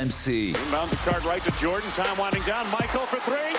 RMC. Inbound the card right to Jordan. Time winding down. Michael for three.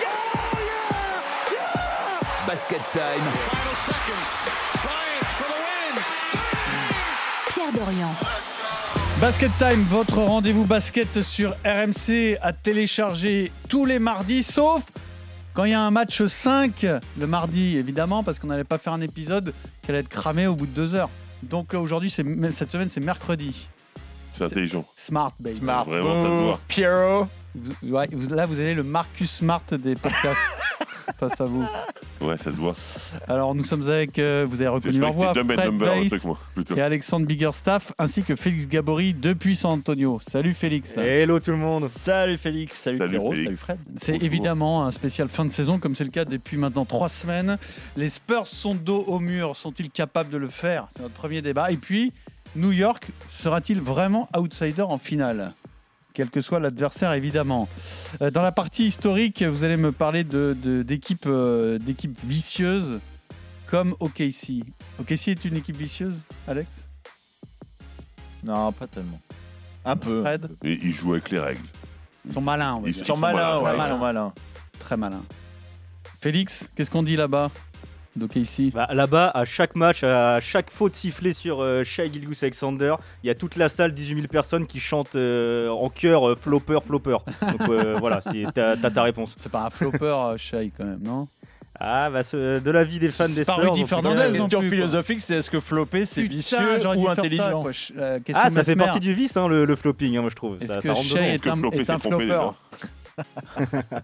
Basket time. Final seconds. Bryant for the win. Pierre Dorian. Basket Time, votre rendez-vous basket sur RMC à télécharger tous les mardis, sauf quand il y a un match 5, le mardi évidemment, parce qu'on n'allait pas faire un épisode qui allait être cramé au bout de 2 heures. Donc aujourd'hui, cette semaine, c'est mercredi. C'est intelligent. Smart, baby. Smart. Vraiment, ça se voit. Pierrot. Là, vous avez le Marcus Smart des podcasts face à vous. Ouais, ça se voit. Alors, nous sommes avec, vous avez reconnu leur voix, Fred Weiss et Alexandre Biggerstaff, ainsi que Félix Gabory depuis San Antonio. Salut Félix. Hello tout le monde. Salut Félix. Salut Pierrot. Félix. Salut Fred. C'est évidemment un spécial fin de saison, comme c'est le cas depuis maintenant 3 semaines. Les Spurs sont dos au mur. Sont-ils capables de le faire? C'est notre premier débat. Et puis, New York sera-t-il vraiment outsider en finale? Quel que soit l'adversaire, évidemment. Dans la partie historique, vous allez me parler d'équipes vicieuses comme OKC. OKC est une équipe vicieuse, Alex? Non, pas tellement. Un peu. Fred? Et ils jouent avec les règles. Ils sont malins, on va dire. Ils sont malins, ouais, malins. ils sont malins. Très malins. Félix, qu'est-ce qu'on dit là-bas d'OKC? Là-bas, à chaque match, à chaque faute sifflée sur Shai Gilgeous-Alexander, il y a toute la salle, 18 000 personnes qui chantent en chœur flopper. Donc voilà, t'as ta réponse. C'est pas un flopper, Shai, quand même, non? Ah, de l'avis des fans des C'est pas Spurs. Rudy Fernandez, La non question plus, philosophique, c'est est-ce que flopper, c'est vicieux j'aurais dû ou faire intelligent? ça, Ah, ça fait Mesmer. partie du vice, hein, le flopping, hein, moi je trouve. Est-ce Ça que rentre Shai dedans. est un trompé, flopper? déjà.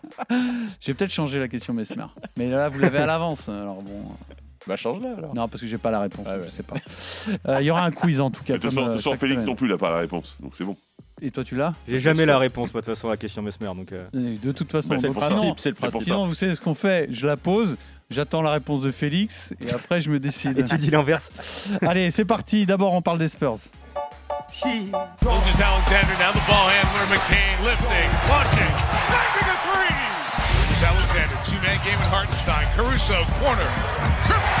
J'ai peut-être changé la question Mesmer. Mais là, vous l'avez à l'avance. Alors bon. Bah change-la alors. Non, parce que j'ai pas la réponse. Ah ouais. Je sais pas. Il y aura un quiz en tout cas. De toute façon, Félix non plus, il n'a pas la réponse. Donc c'est bon. Et toi, tu l'as? J'ai jamais la réponse, moi, de toute façon, à la question Mesmer. Donc, De toute façon. Bah, c'est donc, pour ça. sinon, C'est le C'est pour principe. ça. sinon, vous savez ce qu'on fait? Je la pose. J'attends la réponse de Félix et après je me décide. et tu dis l'inverse. Allez, c'est parti. D'abord, on parle des Spurs. Lucas Alexander now the ball handler. McCain lifting, launching, knocking a three. Lucas Alexander, two-man game at Hartenstein. Caruso corner, triple.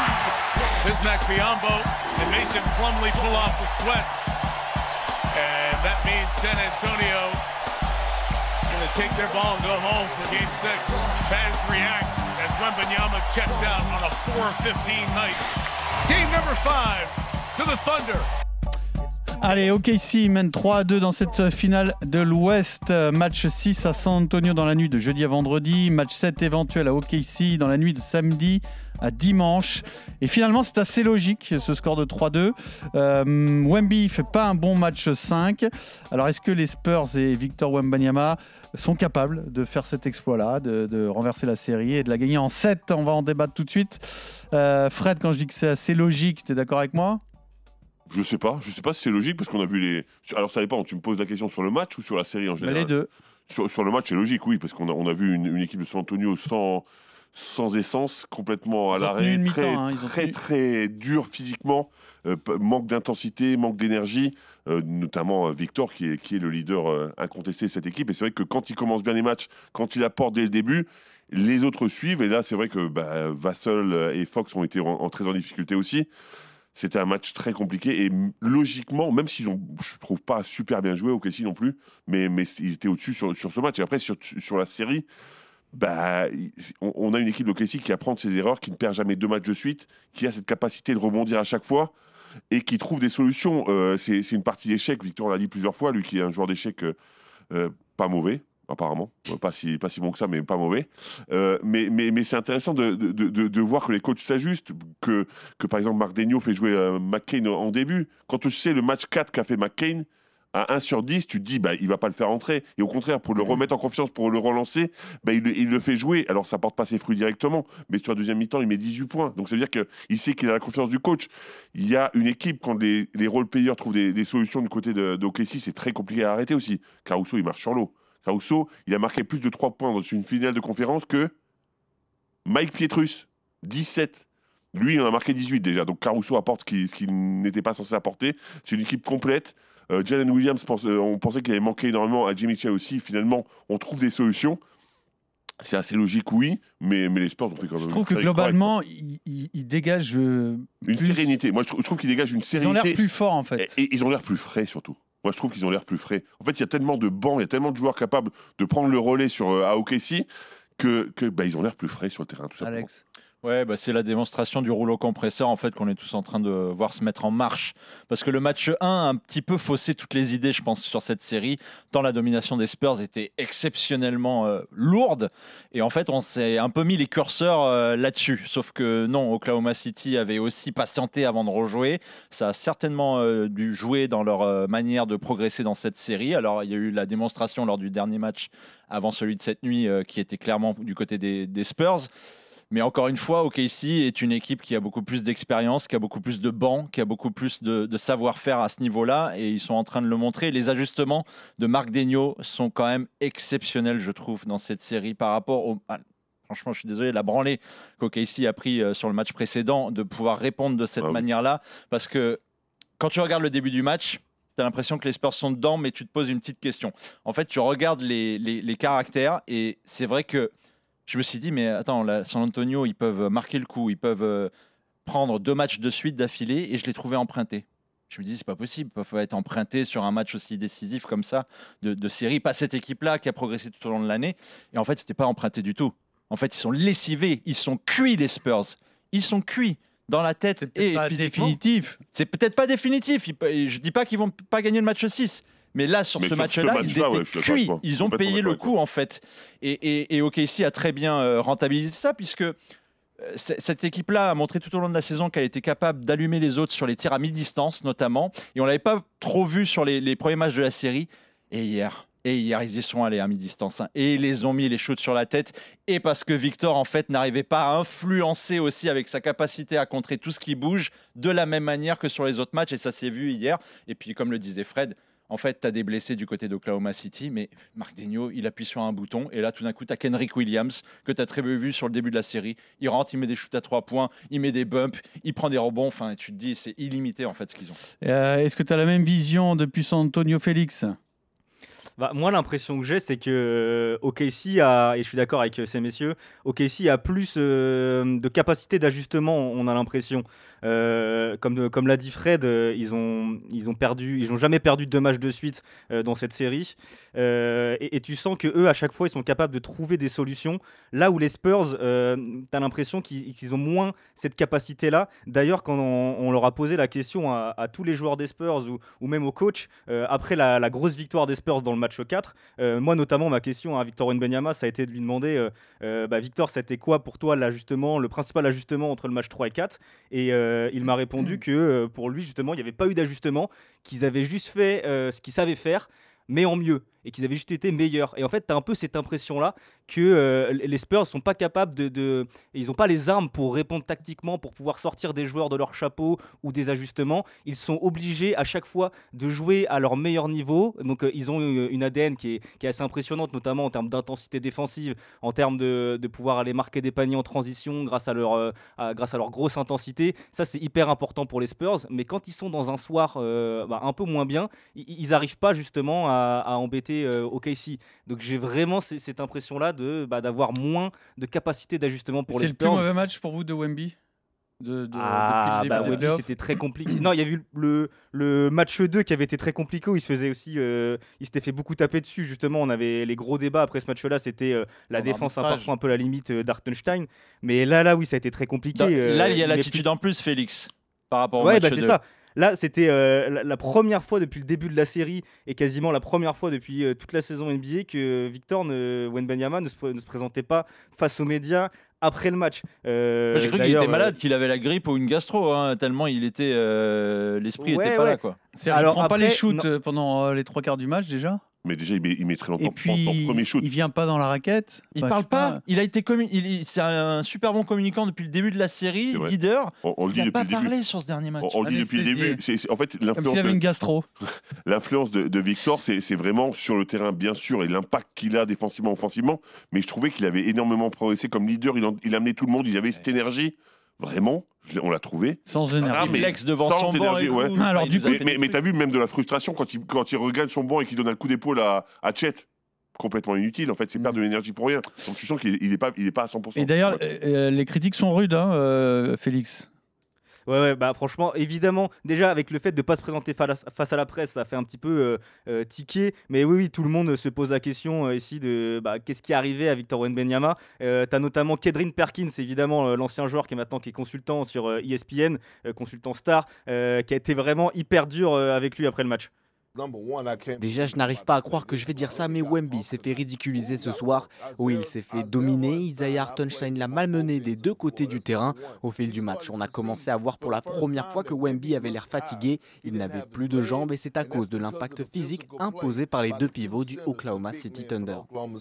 Bismack Biyombo and Mason Plumlee pull off the sweats, and that means San Antonio going to take their ball and go home for Game 6. Fans react as Wembanyama checks out on a 4-15 night. Game number 5 to the Thunder. Allez, OKC mène 3-2 dans cette finale de l'Ouest. Match 6 à San Antonio dans la nuit de jeudi à vendredi. Match 7 éventuel à OKC dans la nuit de samedi à dimanche. Et finalement, c'est assez logique ce score de 3-2. Wemby fait pas un bon match 5. Alors, est-ce que les Spurs et Victor Wembanyama sont capables de faire cet exploit-là, de renverser la série et de la gagner en 7? On va en débattre tout de suite. Fred, quand je dis que c'est assez logique, tu es d'accord avec moi? Je sais pas si c'est logique parce qu'on a vu les. Alors ça dépend, tu me poses la question sur le match ou sur la série en général? Les deux. Sur le match, c'est logique, oui, parce qu'on a vu une équipe de San Antonio sans essence, complètement à l'arrêt, très dur physiquement, manque d'intensité, manque d'énergie, notamment Victor qui est le leader incontesté de cette équipe. Et c'est vrai que quand il commence bien les matchs, quand il apporte dès le début, les autres suivent. Et là, c'est vrai que Vassell et Fox ont été très en difficulté aussi. C'était un match très compliqué et logiquement, même s'ils ont, je trouve pas super bien joué au OKC non plus, mais ils étaient au-dessus sur ce match. Et après, sur la série, on a une équipe d'OKC qui apprend de ses erreurs, qui ne perd jamais 2 matchs de suite, qui a cette capacité de rebondir à chaque fois et qui trouve des solutions. C'est une partie d'échecs, Victor l'a dit plusieurs fois, lui qui est un joueur d'échecs pas mauvais. Apparemment, pas si bon que ça, mais pas mauvais. Mais c'est intéressant de voir que les coachs s'ajustent, que par exemple Marc Daigneault fait jouer McCain en début. Quand tu sais le match 4 qu'a fait McCain, à 1 sur 10, tu te dis il va pas le faire entrer. Et au contraire, pour le remettre en confiance, pour le relancer, il le fait jouer. Alors ça porte pas ses fruits directement, mais sur la deuxième mi-temps, il met 18 points. Donc ça veut dire qu'il sait qu'il a la confiance du coach. Il y a une équipe, quand les role-players trouvent des solutions du côté d'OKC, c'est très compliqué à arrêter aussi. Caruso, il marche sur l'eau. Caruso, il a marqué plus de 3 points dans une finale de conférence que Mike Pietrus, 17. Lui, il en a marqué 18 déjà. Donc Caruso apporte ce qu'il n'était pas censé apporter. C'est une équipe complète. Jalen Williams, on pensait qu'il avait manqué énormément à Jimmy Shea aussi. Finalement, on trouve des solutions. C'est assez logique, oui, mais les Spurs ont fait quand même. Je trouve que globalement, ils dégagent une sérénité. Moi, je trouve qu'ils dégagent une sérénité. Ils ont l'air plus forts, en fait. Et ils ont l'air plus frais, surtout. moi je trouve qu'ils ont l'air plus frais. En fait, il y a tellement de bancs, il y a tellement de joueurs capables de prendre le relais à OKC que ils ont l'air plus frais sur le terrain, tout simplement. Alex. Ouais, c'est la démonstration du rouleau compresseur en fait qu'on est tous en train de voir se mettre en marche. Parce que le match 1 a un petit peu faussé toutes les idées, je pense, sur cette série, tant la domination des Spurs était exceptionnellement lourde. Et en fait, on s'est un peu mis les curseurs là-dessus. Sauf que non, Oklahoma City avait aussi patienté avant de rejouer. Ça a certainement dû jouer dans leur manière de progresser dans cette série. Alors, il y a eu la démonstration lors du dernier match avant celui de cette nuit qui était clairement du côté des Spurs. Mais encore une fois, OKC est une équipe qui a beaucoup plus d'expérience, qui a beaucoup plus de bancs, qui a beaucoup plus de savoir-faire à ce niveau-là, et ils sont en train de le montrer. Les ajustements de Marc Daigneault sont quand même exceptionnels, je trouve, dans cette série par rapport au... Franchement, je suis désolé, la branlée qu'OKC a pris sur le match précédent, de pouvoir répondre de cette manière-là, parce que quand tu regardes le début du match, tu as l'impression que les Spurs sont dedans, mais tu te poses une petite question. En fait, tu regardes les caractères, et c'est vrai que je me suis dit, mais attends, San Antonio, ils peuvent marquer le coup, ils peuvent prendre 2 matchs de suite d'affilée, et je les trouvais empruntés. Je me dis, c'est pas possible, ils peuvent être empruntés sur un match aussi décisif comme ça, de série. Pas cette équipe-là qui a progressé tout au long de l'année. Et en fait, c'était pas emprunté du tout. En fait, ils sont lessivés, ils sont cuits, les Spurs. Ils sont cuits dans la tête. C'est peut-être pas définitif. C'est peut-être pas définitif. Je dis pas qu'ils vont pas gagner le match 6. Mais là, sur ce match-là, ils étaient cuits. Ils ont payé le coup, en fait. Et OKC a très bien rentabilisé ça, puisque cette équipe-là a montré tout au long de la saison qu'elle était capable d'allumer les autres sur les tirs à mi-distance, notamment. Et on ne l'avait pas trop vu sur les premiers matchs de la série. Et hier, ils y sont allés à mi-distance. Et ils les ont mis les shoots sur la tête. Et parce que Victor, en fait, n'arrivait pas à influencer aussi avec sa capacité à contrer tout ce qui bouge de la même manière que sur les autres matchs. Et ça s'est vu hier. Et puis, comme le disait Fred, en fait, tu as des blessés du côté d'Oklahoma City, mais Marc Daigneault, il appuie sur un bouton, et là, tout d'un coup, tu as Kenrich Williams, que tu as très bien vu sur le début de la série. Il rentre, il met des shoots à 3 points, il met des bumps, il prend des rebonds. Enfin, tu te dis, c'est illimité, en fait, ce qu'ils ont. Est-ce que tu as la même vision depuis San Antonio, Félix ? Moi, l'impression que j'ai, c'est que OKC a, et je suis d'accord avec ces messieurs, OKC a plus de capacité d'ajustement, on a l'impression. Comme l'a dit Fred, ils ont jamais perdu 2 matchs de suite dans cette série. Et tu sens que eux, à chaque fois, ils sont capables de trouver des solutions. Là où les Spurs, t'as l'impression qu'ils ont moins cette capacité-là. D'ailleurs, quand on leur a posé la question à tous les joueurs des Spurs ou même au coach, après la grosse victoire des Spurs dans le match 4, moi notamment, ma question à Victor Wembanyama, ça a été de lui demander Victor, c'était quoi pour toi le principal ajustement entre le match 3 et 4 ? Et il m'a répondu que pour lui, justement, il n'y avait pas eu d'ajustement, qu'ils avaient juste fait ce qu'ils savaient faire, mais en mieux, et qu'ils avaient juste été meilleurs. Et en fait, tu as un peu cette impression-là que les Spurs ne sont pas capables ils n'ont pas les armes pour répondre tactiquement, pour pouvoir sortir des joueurs de leur chapeau ou des ajustements. Ils sont obligés à chaque fois de jouer à leur meilleur niveau. Donc ils ont une ADN qui est assez impressionnante, notamment en termes d'intensité défensive, en termes de pouvoir aller marquer des paniers en transition grâce à leur grosse intensité. Ça, c'est hyper important pour les Spurs. Mais quand ils sont dans un soir un peu moins bien, ils n'arrivent pas justement à embêter OKC. Donc j'ai vraiment cette impression-là d'avoir moins de capacité d'ajustement pour les Spurs. C'est le plus mauvais match pour vous de Wemby depuis le début des Wemby, playoffs. c'était très compliqué. Non, il y a eu le match 2 qui avait été très compliqué où il s'était fait beaucoup taper dessus. Justement, on avait les gros débats après ce match-là. C'était la défense parfois un peu la limite d'Hartenstein. Mais là, oui, ça a été très compliqué. Là, il y a l'attitude en plus, Félix, par rapport au match 2. c'est ça. Là, c'était la première fois depuis le début de la série et quasiment la première fois depuis toute la saison NBA que Victor Wembanyama ne se présentait pas face aux médias après le match. J'ai cru qu'il était malade, qu'il avait la grippe ou une gastro, tellement il était l'esprit n'était pas là, quoi. Alors, il prend pas les shoots pendant les 3 quarts du match déjà. Mais déjà, il met très longtemps pour son premier shoot. Il vient pas dans la raquette. Il parle pas. Il a été c'est un super bon communicant depuis le début de la série, leader. On le dit il n'a pas depuis le début. parlé sur ce dernier match. On le dit depuis le début. En fait, comme s'il avait une gastro. L'influence de Victor, c'est vraiment sur le terrain, bien sûr, et l'impact qu'il a défensivement, offensivement. Mais je trouvais qu'il avait énormément progressé comme leader. Il amenait tout le monde. Il avait cette énergie. Vraiment, on l'a trouvé. Sans énergie. Réflexe devant son banc. Alors, mais t'as vu même de la frustration quand il regagne son banc et qu'il donne un coup d'épaule à Chet. Complètement inutile, en fait, c'est perdre de l'énergie pour rien. Donc tu sens qu'il est pas à 100%. Et d'ailleurs, les critiques sont rudes, Félix. Ouais, bah franchement, évidemment, déjà avec le fait de ne pas se présenter face à la presse, ça fait un petit peu tiquer. Mais oui, tout le monde se pose la question ici de qu'est-ce qui est arrivé à Victor Wembanyama. T'as notamment Kedrin Perkins, évidemment, l'ancien joueur qui est consultant sur ESPN, consultant star, qui a été vraiment hyper dur avec lui après le match. Déjà, je n'arrive pas à croire que je vais dire ça, mais Wemby s'est fait ridiculiser ce soir, où il s'est fait dominer. Isaiah Hartenstein l'a malmené des deux côtés du terrain. Au fil du match, on a commencé à voir pour la première fois que Wemby avait l'air fatigué. Il n'avait plus de jambes et c'est à cause de l'impact physique imposé par les deux pivots du Oklahoma City Thunder.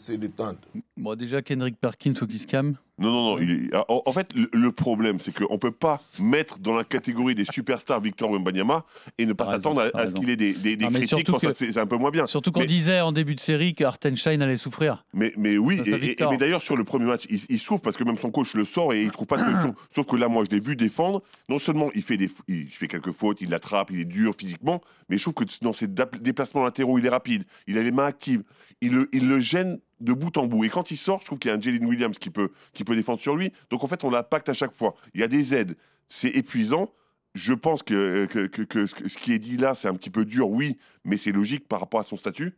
Bon, déjà, Kendrick Perkins, faut qu'il se calme. Non. En fait, le problème, c'est qu'on ne peut pas mettre dans la catégorie des superstars Victor Wembanyama et ne pas s'attendre à ce qu'il ait des critiques quand c'est un peu moins bien. Surtout qu'on disait en début de série qu'Hartenstein allait souffrir. Mais oui, mais d'ailleurs, sur le premier match, il souffre parce que même son coach le sort et il ne trouve pas de solution. Sauf que là, moi, je l'ai vu défendre. Non seulement il fait quelques fautes, il l'attrape, il est dur physiquement, mais je trouve que dans ses déplacements latéraux, il est rapide, il a les mains actives, il le gêne de bout en bout. Et quand il sort, je trouve qu'il y a un Jalen Williams qui peut défendre sur lui. Donc en fait, on l'impacte à chaque fois. Il y a des aides. C'est épuisant. Je pense que ce qui est dit là, c'est un petit peu dur, oui, mais c'est logique par rapport à son statut.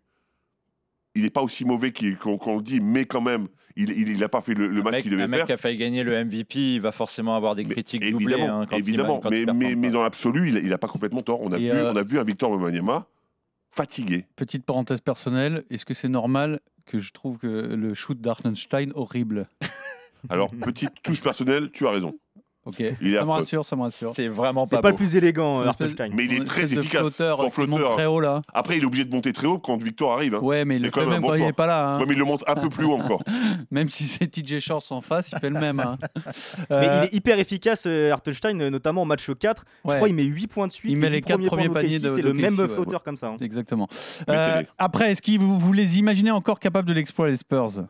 Il n'est pas aussi mauvais qu'on le dit, mais quand même, il n'a pas fait le match qu'il devait faire. Un mec qui a failli gagner le MVP, il va forcément avoir des critiques doublées. Évidemment, mais dans l'absolu, il n'a pas complètement tort. On a vu un Victor Wembanyama fatigué. Petite parenthèse personnelle, est-ce que c'est normal que je trouve que le shoot d'Hartenstein horrible? Alors, petite touche personnelle, tu as raison. Ok, ça me rassure. C'est vraiment pas le plus élégant, Hartenstein. Mais il est très efficace. Son flotteur, très haut, là. Après, il est obligé de monter très haut quand Victor arrive. Hein. Ouais, mais il le fait même quand il n'est pas là. Hein. Ouais, mais il le monte un peu plus haut encore. Même si c'est TJ Shorts en face, il fait le même. Hein. Mais il est hyper efficace, Hartenstein, notamment en match 4. Je crois qu'il met 8 points de suite. Il met les 4 premiers paniers de c'est le même flotteur comme ça. Hein. Exactement. Après, est-ce que vous les imaginez encore capables de l'exploit, les Spurs?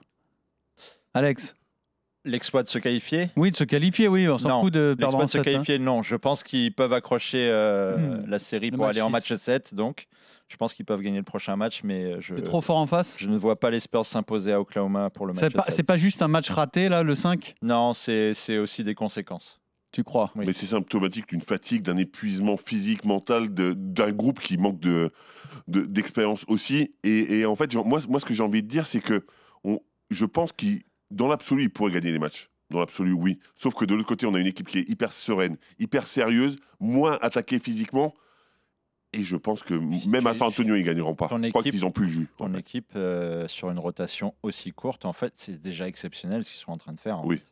Alex? L'exploit de se qualifier? Oui, de se qualifier, oui. On s'en fout de perdre en 7. L'exploit de se qualifier, non. Je pense qu'ils peuvent accrocher la série pour aller en match 7. Donc, je pense qu'ils peuvent gagner le prochain match. Mais c'est trop fort en face? Je ne vois pas les Spurs s'imposer à Oklahoma pour le match 7. C'est pas juste un match raté, là, le 5? Non, c'est aussi des conséquences. Tu crois? Oui. Mais c'est symptomatique d'une fatigue, d'un épuisement physique, mental, d'un groupe qui manque d'expérience aussi. Et en fait, moi, ce que j'ai envie de dire, c'est que je pense dans l'absolu, il pourrait gagner les matchs. Dans l'absolu, oui. Sauf que de l'autre côté, on a une équipe qui est hyper sereine, hyper sérieuse, moins attaquée physiquement. Et je pense que même à San Antonio, ils ne gagneront pas. Je crois qu'ils n'ont plus le jus. Ton équipe, sur une rotation aussi courte, en fait, c'est déjà exceptionnel ce qu'ils sont en train de faire. Oui.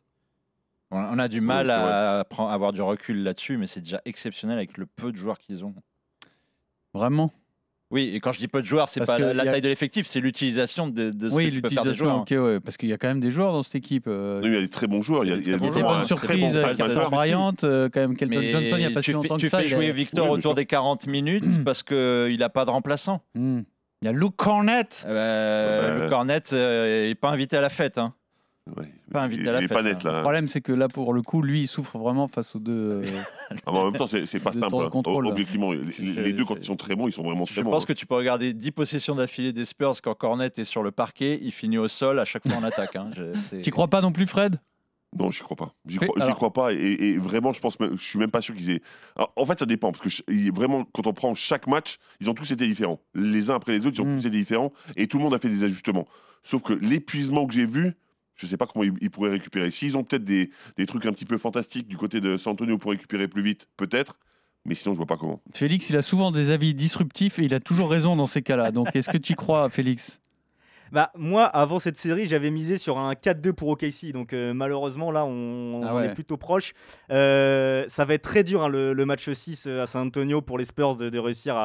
On a du mal à avoir du recul là-dessus, mais c'est déjà exceptionnel avec le peu de joueurs qu'ils ont. Vraiment? Oui, et quand je dis peu de joueurs, c'est pas la taille de l'effectif, c'est l'utilisation de ce que tu peux faire des joueurs. Okay, ouais, parce qu'il y a quand même des joueurs dans cette équipe. Oui, il y a des très bons joueurs. Il y a des bonnes surprises. Carter Bryant, quand même Kelton Johnson, il n'y a pas si longtemps que ça. Tu fais jouer Victor autour des 40 minutes parce qu'il n'a pas de remplaçant. Il y a Luke Cornett. Luke Cornett n'est pas invité à la fête. Hein. Ouais, pas invité à la fête. Pas net, là. Le problème, c'est que là, pour le coup, lui, il souffre vraiment face aux deux. En même temps, c'est pas simple. Objectivement, les deux, quand ils sont très bons, ils sont vraiment très bons. Je pense que tu peux regarder 10 possessions d'affilée des Spurs quand Cornett est sur le parquet, il finit au sol à chaque fois en attaque. Hein. Tu crois pas non plus, Fred? Non, j'y crois pas. J'y crois pas. Et vraiment, je suis même pas sûr qu'ils aient. Alors, en fait, ça dépend. Parce que vraiment, quand on prend chaque match, ils ont tous été différents. Les uns après les autres, ils ont tous été différents. Et tout le monde a fait des ajustements. Sauf que l'épuisement que j'ai vu, je ne sais pas comment ils pourraient récupérer. S'ils ont peut-être des trucs un petit peu fantastiques du côté de San Antonio pour récupérer plus vite, peut-être. Mais sinon, je ne vois pas comment. Félix, il a souvent des avis disruptifs et il a toujours raison dans ces cas-là. Donc, est-ce que tu y crois, Félix? Moi, avant cette série, j'avais misé sur un 4-2 pour OKC. Donc, malheureusement, là, on est plutôt proche. Ça va être très dur, hein, le match 6 à San Antonio pour les Spurs de réussir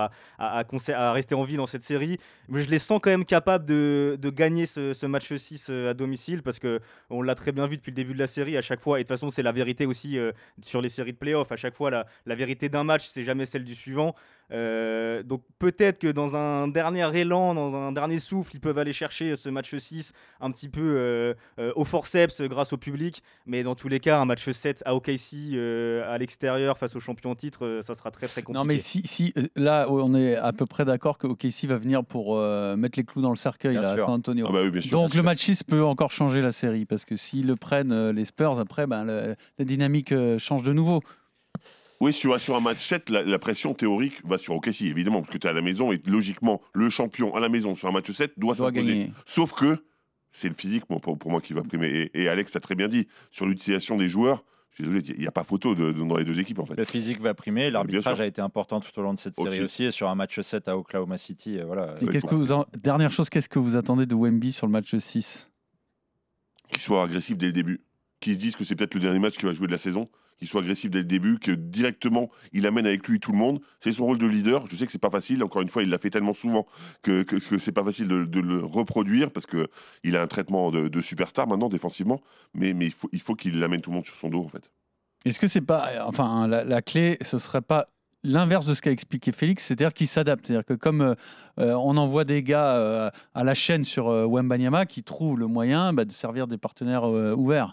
à rester en vie dans cette série. Mais je les sens quand même capables de gagner ce match 6 à domicile parce qu'on l'a très bien vu depuis le début de la série à chaque fois. Et de toute façon, c'est la vérité aussi sur les séries de playoffs. À chaque fois, la vérité d'un match, c'est jamais celle du suivant. Donc peut-être que dans un dernier élan, dans un dernier souffle, ils peuvent aller chercher ce match 6 un petit peu au forceps grâce au public, mais dans tous les cas un match 7 à OKC à l'extérieur face au champion en titre, ça sera très très compliqué. Non mais si là on est à peu près d'accord que OKC va venir pour mettre les clous dans le cercueil là, à San Antonio. Ah bah oui, bien sûr, donc le match 6 peut encore changer la série parce que s'ils le prennent les Spurs après la dynamique change de nouveau. Oui, sur un match 7, la pression théorique va sur OKC, évidemment, parce que tu es à la maison et logiquement, le champion à la maison sur un match 7 doit s'imposer. Gagner. Sauf que c'est le physique pour moi qui va primer. Et Alex a très bien dit, sur l'utilisation des joueurs, je suis désolé, il n'y a pas photo dans les deux équipes en fait. Le physique va primer, l'arbitrage sûr. a été important tout au long de cette série aussi, et sur un match 7 à Oklahoma City, voilà. Et dernière chose, qu'est-ce que vous attendez de Wemby sur le match 6 ? Qu'il soit agressif dès le début, qu'il se dise que c'est peut-être le dernier match qu'il va jouer de la saison, qu'il soit agressif dès le début, que directement il amène avec lui tout le monde. C'est son rôle de leader. Je sais que c'est pas facile. Encore une fois, il l'a fait tellement souvent que c'est pas facile de le reproduire parce que il a un traitement de superstar maintenant défensivement. Mais il faut qu'il amène tout le monde sur son dos en fait. Est-ce que c'est pas, enfin, la clé, ce serait pas l'inverse de ce qu'a expliqué Félix, c'est-à-dire qu'il s'adapte, c'est-à-dire que comme on envoie des gars à la chaîne sur Wembanyama qui trouvent le moyen de servir des partenaires ouverts.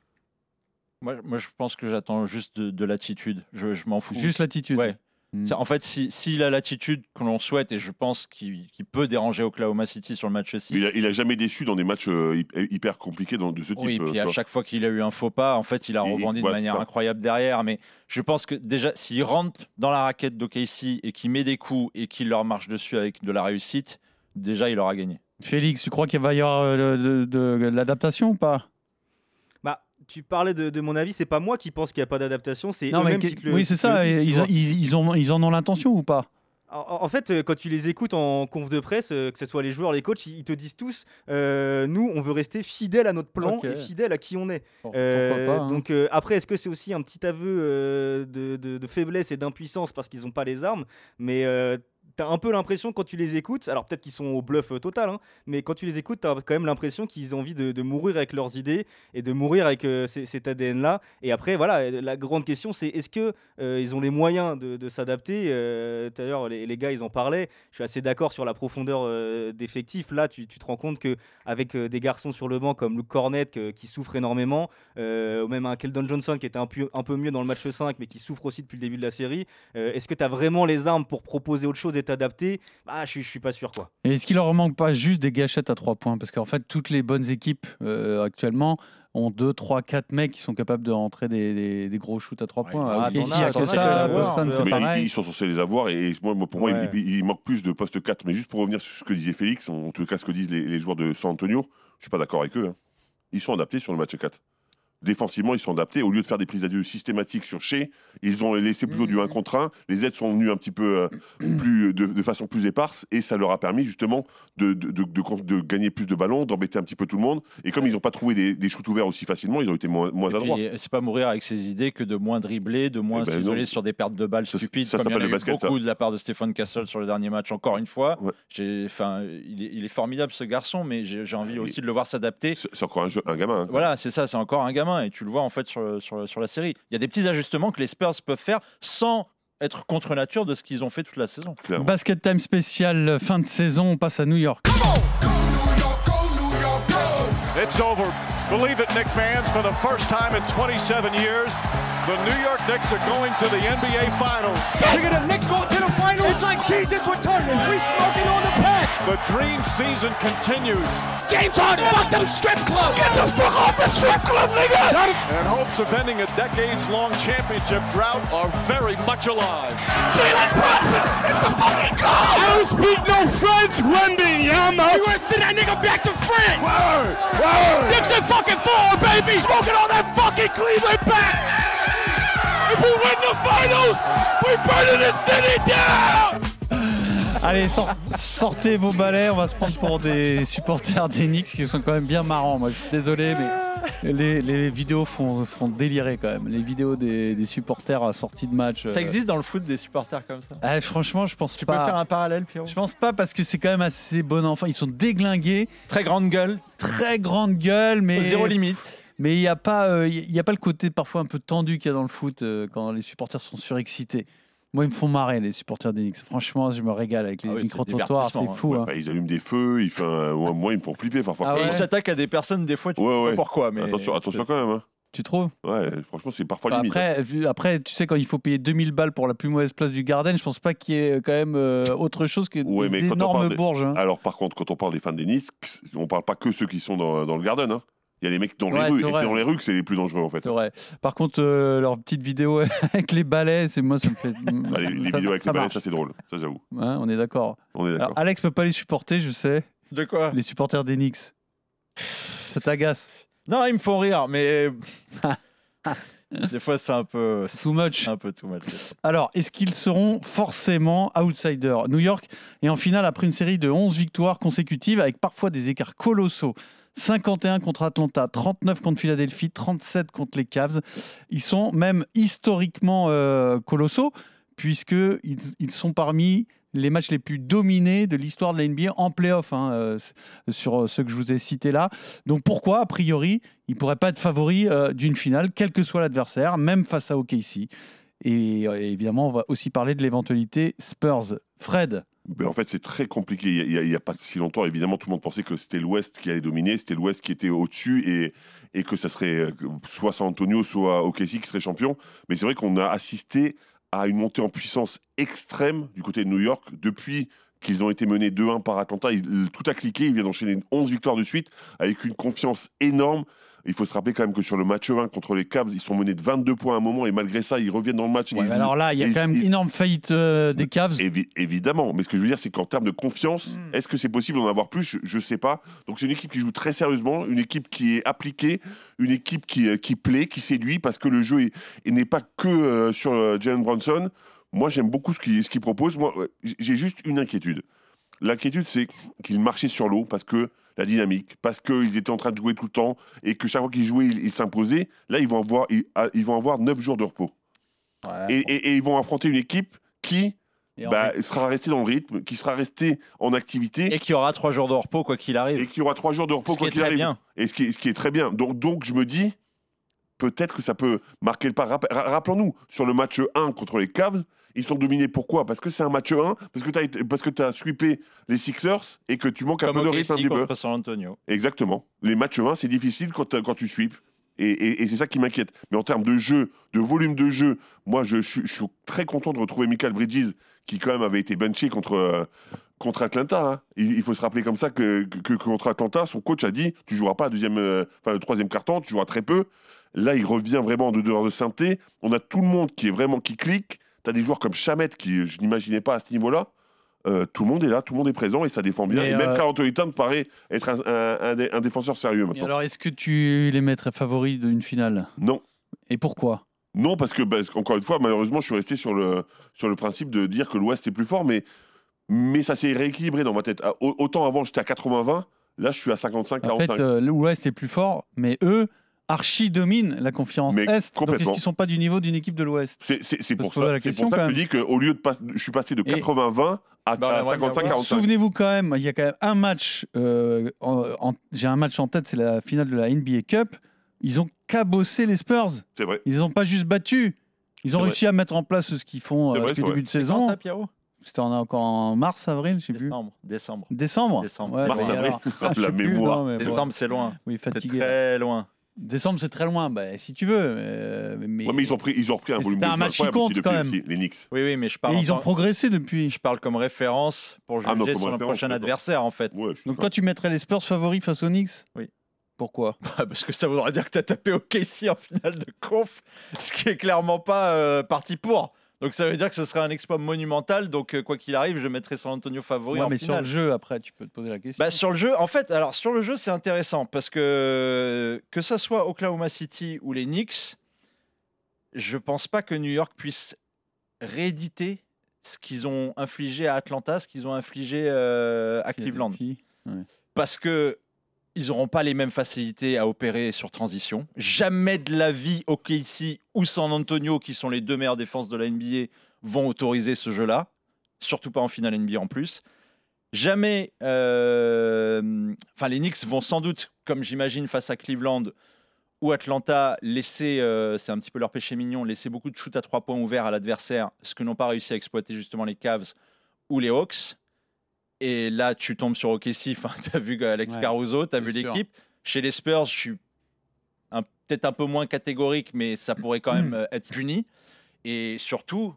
Moi, je pense que j'attends juste de l'attitude. Je m'en fous. Juste l'attitude. Ouais. En fait, s'il a l'attitude que l'on souhaite, et je pense qu'il peut déranger Oklahoma City sur le match 6. Il a jamais déçu dans des matchs hyper compliqués de ce type. Oui, et puis à chaque fois qu'il a eu un faux pas, en fait, il a rebondi de manière incroyable derrière. Mais je pense que déjà, s'il rentre dans la raquette d'OKC et qu'il met des coups et qu'il leur marche dessus avec de la réussite, déjà, il aura gagné. Félix, tu crois qu'il va y avoir de l'adaptation ou pas ? Tu parlais de mon avis, c'est pas moi qui pense qu'il n'y a pas d'adaptation, c'est eux-mêmes qui te le oui, c'est ça, ils en ont l'intention ou pas ? En fait, quand tu les écoutes en conf de presse, que ce soit les joueurs, les coachs, ils te disent tous nous, on veut rester fidèles à notre plan et fidèles à qui on est. Pourquoi pas, hein. Donc après, est-ce que c'est aussi un petit aveu de faiblesse et d'impuissance parce qu'ils n'ont pas les armes ? Mais t'as un peu l'impression quand tu les écoutes, alors peut-être qu'ils sont au bluff total, hein, mais quand tu les écoutes, t'as quand même l'impression qu'ils ont envie de mourir avec leurs idées et de mourir avec cet ADN-là. Et après, voilà, la grande question, c'est est-ce que ils ont les moyens de s'adapter ? Tout à l'heure, les gars, ils en parlaient. Je suis assez d'accord sur la profondeur d'effectifs. Là, tu te rends compte qu'avec des garçons sur le banc comme Luke Cornett qui souffre énormément, ou même un Keldon Johnson qui était un peu mieux dans le match 5, mais qui souffre aussi depuis le début de la série, est-ce que tu as vraiment les armes pour proposer autre chose et t'adapter ? Je suis pas sûr, quoi. Et est-ce qu'il leur manque pas juste des gâchettes à 3 points ? Parce qu'en fait, toutes les bonnes équipes actuellement ont 2, 3, 4 mecs qui sont capables de rentrer des gros shoots à 3 points. Ils sont censés les avoir et pour moi, il manque plus de poste 4. Mais juste pour revenir sur ce que disait Félix, en tout cas ce que disent les joueurs de San Antonio, je suis pas d'accord avec eux. Hein. Ils sont adaptés sur le match 4. Défensivement, ils sont adaptés. Au lieu de faire des prises à deux systématiques sur Shea, ils ont laissé plutôt du 1 contre 1. Les aides sont venues un petit peu de façon plus éparse et ça leur a permis justement de gagner plus de ballons, d'embêter un petit peu tout le monde. Et comme ils n'ont pas trouvé des shoots ouverts aussi facilement, ils ont été moins adroits. C'est pas mourir avec ses idées que de moins dribbler, de moins s'isoler sur des pertes de balles stupides, comme il y en a eu beaucoup de la part de Stephen Castle sur le dernier match. Encore une fois, il est formidable ce garçon, mais j'ai envie aussi de le voir s'adapter. C'est encore un gamin. Hein. Voilà, c'est ça, c'est encore un gamin. Et tu le vois en fait sur la série. Il y a des petits ajustements que les Spurs peuvent faire sans être contre nature de ce qu'ils ont fait toute la saison. Clairement. Basket Time spécial fin de saison, on passe à New York. It's over. Believe it, Knicks fans, for the first time in 27 years, the New York Knicks are going to the NBA Finals. Look at the Knicks going to the finals. It's like Jesus returning. We smoking on the pad. The dream season continues. James Harden, fuck them strip club. Get the fuck off the strip club, nigga. And hopes of ending a decades-long championship drought are very much alive. Jalen Brunson, it's the fucking God. I don't speak no French, Wembanyama. You gonna send that nigga back to France? Word, word. Knicks are fucking forward, baby. Smoking on that fucking Cleveland back. If we win the finals, we burning the city down. Allez, sortez vos balais, on va se prendre pour des supporters des Knicks qui sont quand même bien marrants. Moi, je suis désolé, mais les vidéos font délirer quand même. Les vidéos des supporters à sortie de match. Ça existe dans le foot des supporters comme ça ? Franchement, je pense pas. Tu peux faire un parallèle, Pierrot ? Je pense pas parce que c'est quand même assez bon enfant. Ils sont déglingués. Très grande gueule, mais zéro limite. Mais il y a pas le côté parfois un peu tendu qu'il y a dans le foot quand les supporters sont surexcités. Moi, ils me font marrer, les supporters des Knicks. Franchement, je me régale avec les micro-trottoirs, c'est fou. Hein. Ils allument des feux, moi, ils me font flipper parfois. Et ils s'attaquent à des personnes, des fois, tu sais pas pourquoi. Mais attention quand même. Hein. Tu trouves ? Ouais, franchement, c'est parfois limite. Après, tu sais, quand il faut payer 2000 balles pour la plus mauvaise place du Garden, je pense pas qu'il y ait quand même autre chose que des énormes bourges. Hein. Alors, par contre, quand on parle des fans des Knicks, on parle pas que ceux qui sont dans le Garden. Hein. Il y a les mecs dans les Ouais, rues, c'est et vrai. c'est dans les rues que c'est les plus dangereux en fait. C'est vrai. Par contre, leur petite vidéo avec les balais, moi, ça me fait. Ah, les ça- vidéos avec ça les balais, marche. ça c'est drôle, ça j'avoue. Hein, on est d'accord. On est Alors, d'accord. Alex peut pas les supporter, je sais. De quoi? Les supporters des Knicks. Ça t'agace. Non, ils me font rire, mais des fois c'est un peu Too much. too much. Alors, est-ce qu'ils seront forcément outsiders? New York est en finale après une série de 11 victoires consécutives avec parfois des écarts colossaux. 51 contre Atlanta, 39 contre Philadelphie, 37 contre les Cavs. Ils sont même historiquement colossaux puisqu'ils sont parmi les matchs les plus dominés de l'histoire de la NBA en play-off, sur ceux que je vous ai cités là. Donc pourquoi, a priori, ils ne pourraient pas être favoris d'une finale, quel que soit l'adversaire, même face à OKC? Et évidemment, on va aussi parler de l'éventualité Spurs. Fred, Mais en fait, c'est très compliqué. Il y a pas si longtemps, évidemment, tout le monde pensait que c'était l'Ouest qui allait dominer, c'était l'Ouest qui était au-dessus et que ça serait soit San Antonio, soit OKC qui serait champion. Mais c'est vrai qu'on a assisté à une montée en puissance extrême du côté de New York depuis qu'ils ont été menés 2-1 par Atlanta. Tout a cliqué, ils viennent d'enchaîner 11 victoires de suite avec une confiance énorme. Il faut se rappeler quand même que sur le match 1 contre les Cavs, ils sont menés de 22 points à un moment et malgré ça, ils reviennent dans le match. ouais, alors là, il y a quand même une énorme faillite des Cavs. Évidemment, mais ce que je veux dire, c'est qu'en termes de confiance, est-ce que c'est possible d'en avoir plus? Je ne sais pas. Donc c'est une équipe qui joue très sérieusement, une équipe qui est appliquée, une équipe qui plaît, qui séduit, parce que le jeu n'est pas que sur Jalen Brunson. Moi, j'aime beaucoup ce qu'il propose. Moi, j'ai juste une inquiétude. L'inquiétude, c'est qu'ils marchaient sur l'eau parce que la dynamique, parce qu'ils étaient en train de jouer tout le temps et que chaque fois qu'ils jouaient, ils s'imposaient. Là, ils vont avoir 9 jours de repos. Ouais. Et ils vont affronter une équipe qui Et en sera restée dans le rythme, qui sera restée en activité Et qui aura 3 jours de repos quoi qu'il arrive. et qui aura 3 jours de repos Ce qui quoi est qu'il très arrive. bien. Et ce qui est très bien. Donc je me dis, peut-être que ça peut marquer le pas. Rappelons-nous, sur le match 1 contre les Cavs, ils sont dominés. Pourquoi? Parce que c'est un match 1, parce que tu as sweepé les Sixers et que tu manques un Comme peu de rythme un OKC petit peu. contre San Antonio. Exactement. Les matchs 1, c'est difficile quand tu sweeps. Et c'est ça qui m'inquiète. Mais en termes de jeu, de volume de jeu, moi, je suis très content de retrouver Michael Bridges, qui quand même avait été benché contre Atlanta. Hein. Il faut se rappeler comme ça que contre Atlanta, son coach a dit « Tu joueras pas le troisième quart-temps, tu joueras très peu ». Là, il revient vraiment en dehors de synthé. On a tout le monde qui clique. Tu as des joueurs comme Shamet, qui je n'imaginais pas à ce niveau-là. Tout le monde est là, tout le monde est présent et ça défend bien. Mais et même Karl Anthony Towns paraît être un défenseur sérieux Et maintenant. alors, est-ce que tu les mettrais favoris d'une finale? Non. Et pourquoi? Non, parce qu'encore une fois, malheureusement, je suis resté sur le principe de dire que l'Ouest est plus fort, mais ça s'est rééquilibré dans ma tête. Autant avant, j'étais à 80-20, là, je suis à 55-45. En fait, l'Ouest est plus fort, mais eux archi-dominent la conférence Mais Est. Donc, est-ce complètement. qu'ils ne sont pas du niveau d'une équipe de l'Ouest? C'est pour se poser ça, la c'est question, pour ça quand que je dis qu'au lieu de je suis passé de 80-20 à Bah, on aimerait bien 55-45. Souvenez-vous quand même, il y a quand même un match, j'ai un match en tête, c'est la finale de la NBA Cup. Ils ont cabossé les Spurs. C'est vrai. Ils les ont pas juste battus. Ils ont C'est réussi à mettre en place ce qu'ils font C'est vrai, depuis c'est le début de saison. Ça, Pierrot C'était encore en mars, avril, je sais plus. Décembre. Décembre. Décembre. Mars, bah, avril, alors, la je sais plus, mémoire. non, mais bon. Décembre, c'est loin. Oui, C'est fatigué. très loin. Décembre, c'est très loin, bah, si tu veux. Mais Ouais, mais ils ont repris un Mais volume c'était de un jeu match qui incroyable aussi compte, quand depuis même. aussi, les Knicks. Oui, mais je parle, et ils ont en- progressé depuis. je parle comme référence pour juger Ah non, comme sur le référence, prochain d'accord. adversaire, en fait. Ouais, je suis Donc d'accord. toi, tu mettrais les Spurs favoris face aux Knicks? Oui. Pourquoi? Parce que ça voudrait dire que tu as tapé OKC en finale de conf, ce qui est clairement pas parti pour. Donc ça veut dire que ce serait un exploit monumental. Donc quoi qu'il arrive, je mettrai San Antonio favori Ouais, en mais sur finale. le jeu, après, tu peux te poser la question. Bah, sur le jeu, en fait, alors sur le jeu, c'est intéressant parce que ça soit Oklahoma City ou les Knicks, je pense pas que New York puisse rééditer ce qu'ils ont infligé à Atlanta, ce qu'ils ont infligé à Cleveland. Parce que ils n'auront pas les mêmes facilités à opérer sur transition. Jamais de la vie OKC ou San Antonio, qui sont les deux meilleures défenses de la NBA, vont autoriser ce jeu-là. Surtout pas en finale NBA en plus. Jamais. Les Knicks vont sans doute, comme j'imagine, face à Cleveland ou Atlanta, laisser, c'est un petit peu leur péché mignon, laisser beaucoup de shoots à 3 points ouverts à l'adversaire, ce que n'ont pas réussi à exploiter justement les Cavs ou les Hawks. Et là, tu tombes sur OKC, tu as vu Alex Ouais, Caruso, tu as c'est vu sûr. l'équipe. Chez les Spurs, je suis peut-être un peu moins catégorique, mais ça pourrait quand même être puni. Et surtout,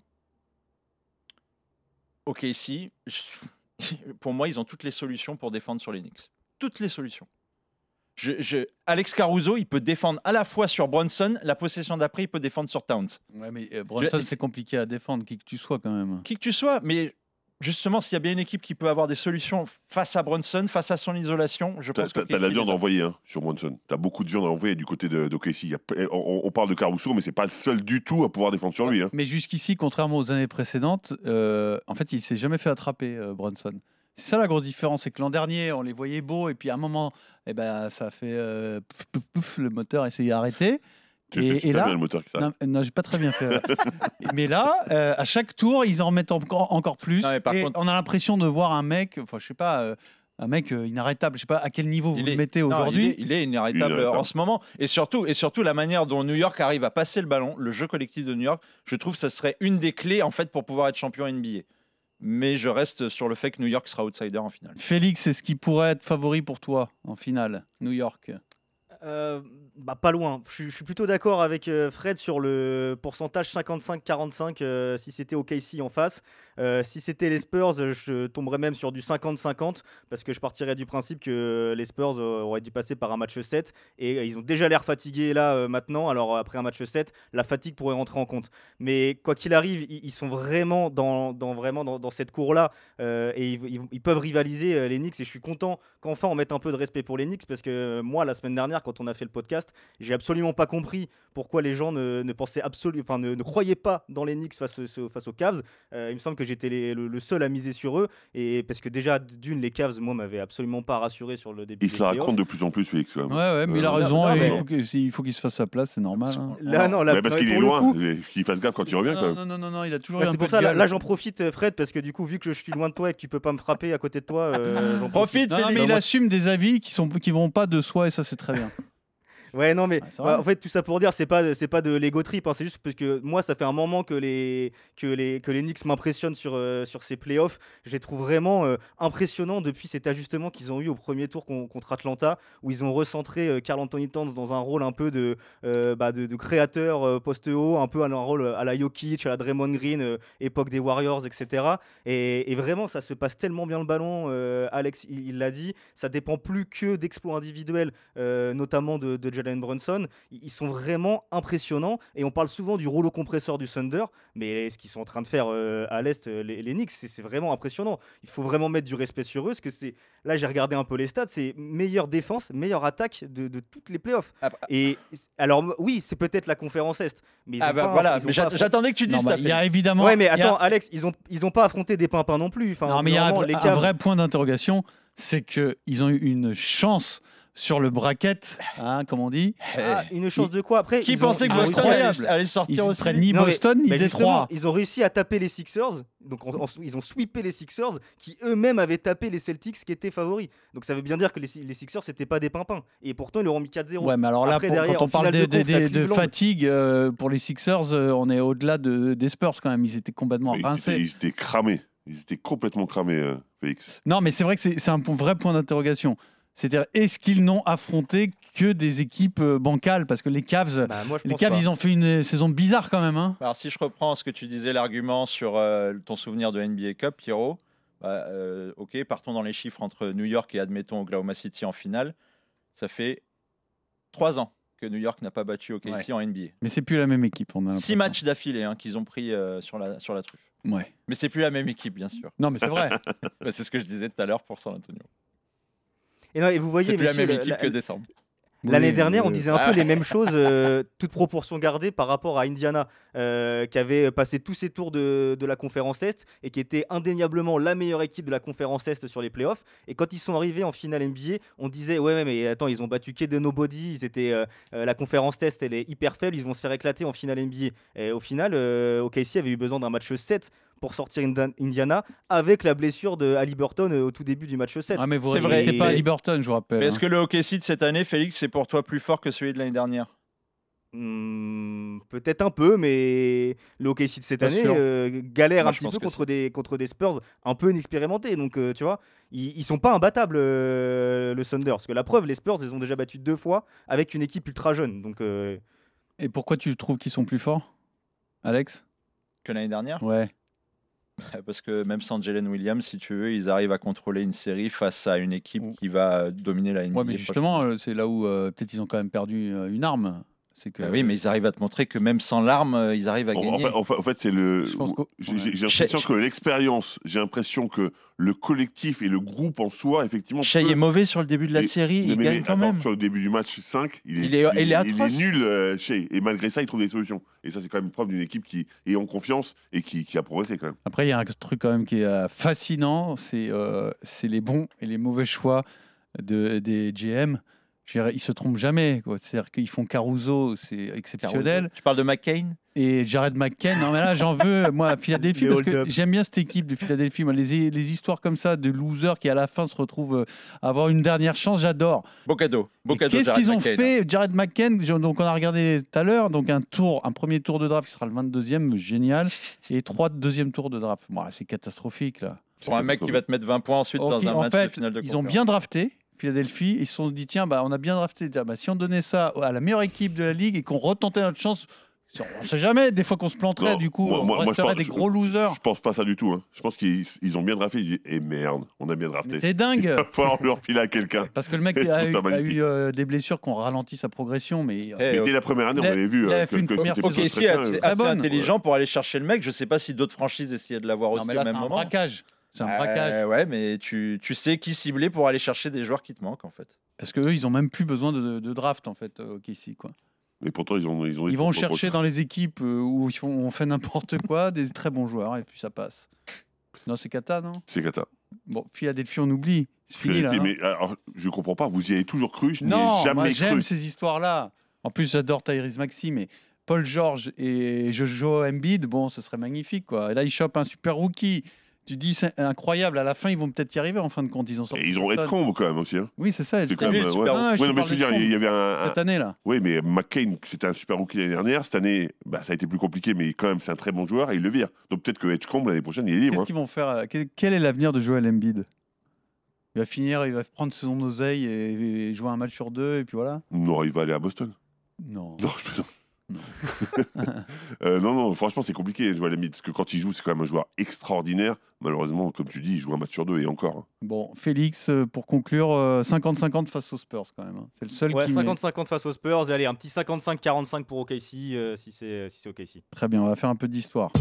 OKC, pour moi, ils ont toutes les solutions pour défendre sur les Knicks. Toutes les solutions. Alex Caruso, il peut défendre à la fois sur Brunson, la possession d'après, il peut défendre sur Towns. Ouais, mais Brunson, c'est compliqué à défendre, qui que tu sois quand même. Qui que tu sois, mais justement, s'il y a bien une équipe qui peut avoir des solutions face à Brunson, face à son isolation, je pense que... T'as la viande à envoyer sur Brunson. T'as beaucoup de viande à envoyer du côté d'OKC. On parle de Caruso, mais c'est pas le seul du tout à pouvoir défendre sur lui. Hein. Mais jusqu'ici, contrairement aux années précédentes, en fait, il s'est jamais fait attraper, Brunson. C'est ça la grosse différence, c'est que l'an dernier, on les voyait beaux, et puis à un moment, ça a fait pouf, pouf, pouf, le moteur essayait d'arrêter. Et là, bien le moteur qui s'arrête. Non, j'ai pas très bien fait. Mais là, à chaque tour, ils en remettent encore plus. Non, mais on a l'impression de voir un mec, enfin, je sais pas, un mec inarrêtable. Je sais pas à quel niveau vous le mettez aujourd'hui. Il est inarrêtable en ce moment. Et surtout, la manière dont New York arrive à passer le ballon, le jeu collectif de New York, je trouve que ça serait une des clés en fait pour pouvoir être champion NBA. Mais je reste sur le fait que New York sera outsider en finale. Félix, est-ce qui pourrait être favori pour toi en finale, New York? Pas loin. Je suis plutôt d'accord avec Fred sur le pourcentage 55-45 si c'était OKC en face. Si c'était les Spurs, je tomberais même sur du 50-50 parce que je partirais du principe que les Spurs auraient dû passer par un match 7 et ils ont déjà l'air fatigués là maintenant. Alors après un match 7, la fatigue pourrait rentrer en compte. Mais quoi qu'il arrive, ils sont vraiment dans cette cour-là et ils peuvent rivaliser les Knicks et je suis content qu'enfin on mette un peu de respect pour les Knicks parce que moi la semaine dernière quand on a fait le podcast, j'ai absolument pas compris pourquoi les gens ne pensaient ne croyaient pas dans les Knicks face aux Cavs. Il me semble que j'étais le seul à miser sur eux et parce que déjà d'une les Cavs moi m'avaient absolument pas rassuré sur le début. Il se la raconte de plus en plus Félix quand même. Ouais, mais il a raison. Il faut qu'il se fasse sa place, c'est normal. Hein. Parce qu'il est loin, qu'il fasse gaffe quand il revient quand même. Non, il a toujours eu un peu de c'est pour ça gueule. Là j'en profite Fred parce que du coup vu que je suis loin de toi et que tu peux pas me frapper à côté de toi, j'en profite. Non, mais il assume des avis qui vont pas de soi et ça c'est très bien. Ouais, non, mais en fait, tout ça pour dire, c'est pas de l'ego trip, hein, c'est juste parce que moi, ça fait un moment que les Knicks m'impressionnent sur ces playoffs. Je les trouve vraiment impressionnants depuis cet ajustement qu'ils ont eu au premier tour contre Atlanta, où ils ont recentré Karl Anthony Towns dans un rôle un peu de créateur poste haut, un peu un rôle à la Jokic, à la Draymond Green, époque des Warriors, etc. Et vraiment, ça se passe tellement bien le ballon. Alex, il l'a dit, ça dépend plus que d'exploits individuels, notamment de Jalen Brunson. Ils sont vraiment impressionnants et on parle souvent du rouleau compresseur du Thunder, mais ce qu'ils sont en train de faire à l'Est, les Knicks, c'est vraiment impressionnant. Il faut vraiment mettre du respect sur eux, parce que là j'ai regardé un peu les stats, c'est meilleure défense, meilleure attaque de toutes les playoffs. Et alors oui, c'est peut-être la conférence Est, mais j'attendais que tu dises ça. Il y a évidemment. Ouais, mais attends, Alex, ils ont pas affronté des pimpins non plus. Non, mais il y a un vrai point d'interrogation, c'est que ils ont eu une chance sur le bracket, comme on dit. Une chance de quoi après? Qui pensait que Boston allait sortir aussi? Ni Boston, ni Détroit. Ils ont réussi à taper les Sixers. Donc ils ont sweepé les Sixers qui eux-mêmes avaient tapé les Celtics qui étaient favoris. Donc ça veut bien dire que les Sixers c'était pas des pimpins. Et pourtant ils leur ont mis 4-0. Ouais, mais alors là, après, quand on parle de fatigue pour les Sixers, on est au-delà des Spurs quand même. Ils étaient complètement rincés. Ils étaient cramés. Ils étaient complètement cramés, Félix. Non, mais c'est vrai que c'est un vrai point d'interrogation. C'est-à-dire, est-ce qu'ils n'ont affronté que des équipes bancales? Parce que les Cavs, ils ont fait une saison bizarre quand même. Hein. Alors, si je reprends ce que tu disais, l'argument sur ton souvenir de NBA Cup, Pierrot, ok, partons dans les chiffres entre New York et, admettons, Oklahoma City en finale. Ça fait 3 ans que New York n'a pas battu OKC en NBA. Mais c'est plus la même équipe. 6 matchs d'affilée qu'ils ont pris sur la truffe. Ouais. Mais c'est plus la même équipe, bien sûr. Non, mais c'est vrai. C'est ce que je disais tout à l'heure pour San Antonio. Et vous voyez, c'est plus la même équipe que décembre. L'année dernière, on disait un peu les mêmes choses, toute proportion gardée par rapport à Indiana, qui avait passé tous ses tours de la conférence Est et qui était indéniablement la meilleure équipe de la conférence Est sur les playoffs. Et quand ils sont arrivés en finale NBA, on disait ouais mais attends, ils ont battu que de nobody, ils étaient la conférence Est, elle est hyper faible, ils vont se faire éclater en finale NBA. Et au final, OKC avait eu besoin d'un match 7 pour sortir Indiana avec la blessure de Haliburton au tout début du match 7. Ah mais vous ne pas Haliburton, je vous rappelle. Mais est-ce que le OKC de cette année, Félix, c'est pour toi plus fort que celui de l'année dernière? Peut-être un peu, mais le OKC de cette année galère un petit peu contre des Spurs un peu inexpérimentés. Donc tu vois, ils sont pas imbattables le Thunder. Parce que la preuve, les Spurs, ils ont déjà battu 2 fois avec une équipe ultra jeune. Donc, Et pourquoi tu trouves qu'ils sont plus forts, Alex? Que l'année dernière? Ouais. Parce que même sans Jalen Williams, si tu veux, ils arrivent à contrôler une série face à une équipe qui va dominer la NBA. Ouais, mais justement, c'est là où peut-être ils ont quand même perdu une arme. C'est que... oui, mais ils arrivent à te montrer que même sans l'arme, ils arrivent à gagner. En fait, c'est le. J'ai l'impression que l'expérience, j'ai l'impression que le collectif et le groupe en soi, effectivement. Shai est mauvais sur le début de la série, il gagne quand même. Sur le début du match 5, il est est nul, Shai. Et malgré ça, il trouve des solutions. Et ça, c'est quand même preuve d'une équipe qui est en confiance et qui a progressé quand même. Après, il y a un truc quand même qui est fascinant, c'est les bons et les mauvais choix des GM. Ils se trompent jamais, quoi. C'est-à-dire qu'ils font Caruso, c'est exceptionnel. Caruso. Tu parles de McCain et Jared McCain. Non mais là j'en veux moi à Philadelphie parce que j'aime bien cette équipe de Philadelphie. Moi, les histoires comme ça de losers qui à la fin se retrouvent avoir une dernière chance, j'adore. Beau cadeau. Qu'est-ce qu'ils ont fait, Jared McCain? Donc on a regardé tout à l'heure, donc un premier tour de draft qui sera le 22e, génial, et 3 deuxième tours de draft. Bon, c'est catastrophique là. Pour un mec qui va te mettre 20 points ensuite dans un match de finale de conférence. Ils ont bien drafté. Philadelphie, ils se sont dit tiens, on a bien drafté. Si on donnait ça à la meilleure équipe de la ligue et qu'on retentait notre chance, on ne sait jamais, des fois qu'on se planterait, du coup, on resterait des gros losers. Je pense pas ça du tout. Hein. Je pense qu'ils ont bien drafté. Ils disent merde, on a bien drafté. C'est dingue. Il va falloir le refiler à quelqu'un. Parce que le mec a eu des blessures qui ont ralenti sa progression. Mais dès la première année, on avait vu. Il a fait une première saison assez intelligent pour aller chercher le mec. Je ne sais pas si d'autres franchises essayaient de l'avoir aussi au même moment. C'est un braquage. C'est un braquage. Ouais, mais tu sais qui cibler pour aller chercher des joueurs qui te manquent en fait. Parce qu'eux, ils n'ont même plus besoin de draft en fait, ici quoi. Mais pourtant, ils vont chercher dans les équipes où on fait n'importe quoi des très bons joueurs et puis ça passe. Non, c'est cata, non? C'est cata. Bon, Philadelphie, on oublie. C'est fini là. Mais alors, je comprends pas. Vous y avez toujours cru? Je n'y ai jamais moi, cru. J'aime ces histoires-là. En plus, j'adore Tyrese Maxey, mais Paul George et Jojo Embiid, bon, ce serait magnifique quoi. Et là, ils chopent un super rookie. Tu dis c'est incroyable, à la fin ils vont peut-être y arriver en fin de compte. Ils ont Redcombe quand même aussi. Hein. Oui, c'est ça. C'est quand même, mais je veux dire, il y avait cette année là. Oui, mais McCain, c'était un super rookie l'année dernière. Cette année, ça a été plus compliqué, mais quand même, c'est un très bon joueur et il le vire. Donc peut-être que Edgecombe l'année prochaine, il est libre. Qu'est-ce qu'ils vont faire? Quel est l'avenir de Joel Embiid? Il va prendre son oseille et jouer un match sur 2 et puis voilà. Non, il va aller à Boston. Non, je plaisante. Non, franchement, c'est compliqué de jouer à la limite parce que quand il joue, c'est quand même un joueur extraordinaire. Malheureusement, comme tu dis, il joue un match sur 2 et encore. Hein. Bon, Félix, pour conclure, 50-50 face aux Spurs quand même. Hein. C'est le seul qui 50-50 face aux Spurs. Et allez, un petit 55-45 pour OKC si c'est OKC. Très bien, on va faire un peu d'histoire.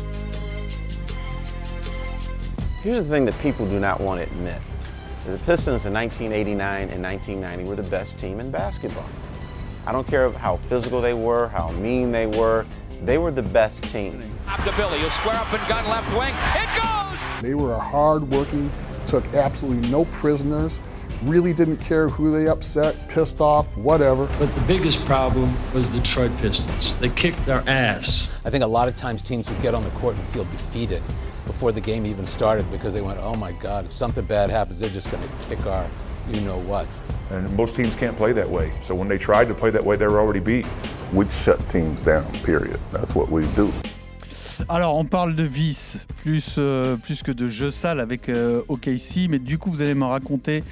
Here's the thing that people do not want to admit. The Pistons in 1989 and 1990 were the best team in basketball. I don't care how physical they were, how mean they were the best team. Up to Billy, he'll square up and gun left wing. It goes! They were hard-working, took absolutely no prisoners, really didn't care who they upset, pissed off, whatever. But the biggest problem was the Detroit Pistons. They kicked their ass. I think a lot of times teams would get on the court and feel defeated before the game even started because they went, oh my God, if something bad happens, they're just going to kick our you-know-what. And most teams can't play that way. So when they tried to play that way, they were already beat. We'd shut teams down, period. That's what we do. Alors, on parle de vice plus que de jeu sale avec OKC, mais du coup, vous allez me raconter,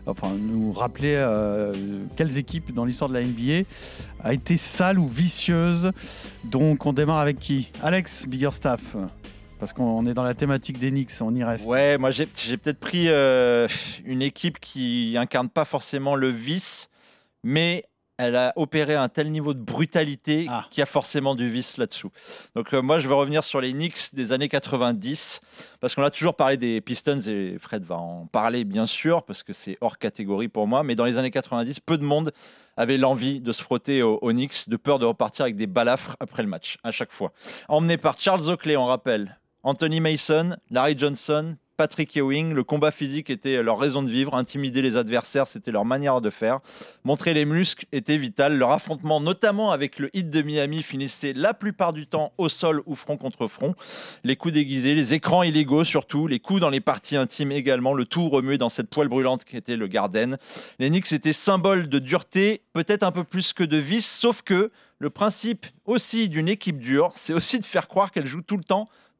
nous rappeler quelles équipes dans l'histoire de la NBA a été sale ou vicieuse. Donc, on démarre avec qui? Alex Biggerstaff. Parce qu'on est dans la thématique des Knicks, on y reste. Ouais, moi j'ai peut-être pris une équipe qui incarne pas forcément le vice, mais elle a opéré à un tel niveau de brutalité qu'il y a forcément du vice là-dessous. Donc moi je vais revenir sur les Knicks des années 90, parce qu'on a toujours parlé des Pistons, et Fred va en parler bien sûr, parce que c'est hors catégorie pour moi, mais dans les années 90, peu de monde avait l'envie de se frotter aux Knicks, de peur de repartir avec des balafres après le match, à chaque fois. Emmené par Charles Oakley, on rappelle, Anthony Mason, Larry Johnson, Patrick Ewing, le combat physique était leur raison de vivre, intimider les adversaires, c'était leur manière de faire. Montrer les muscles était vital. Leur affrontement, notamment avec le Heat de Miami, finissait la plupart du temps au sol ou front contre front. Les coups déguisés, les écrans illégaux surtout, les coups dans les parties intimes également, le tout remué dans cette poêle brûlante qui était le Garden. Les Knicks étaient symbole de dureté, peut-être un peu plus que de vice, sauf que le principe aussi d'une équipe dure, c'est aussi de faire croire qu'elle joue tout le temps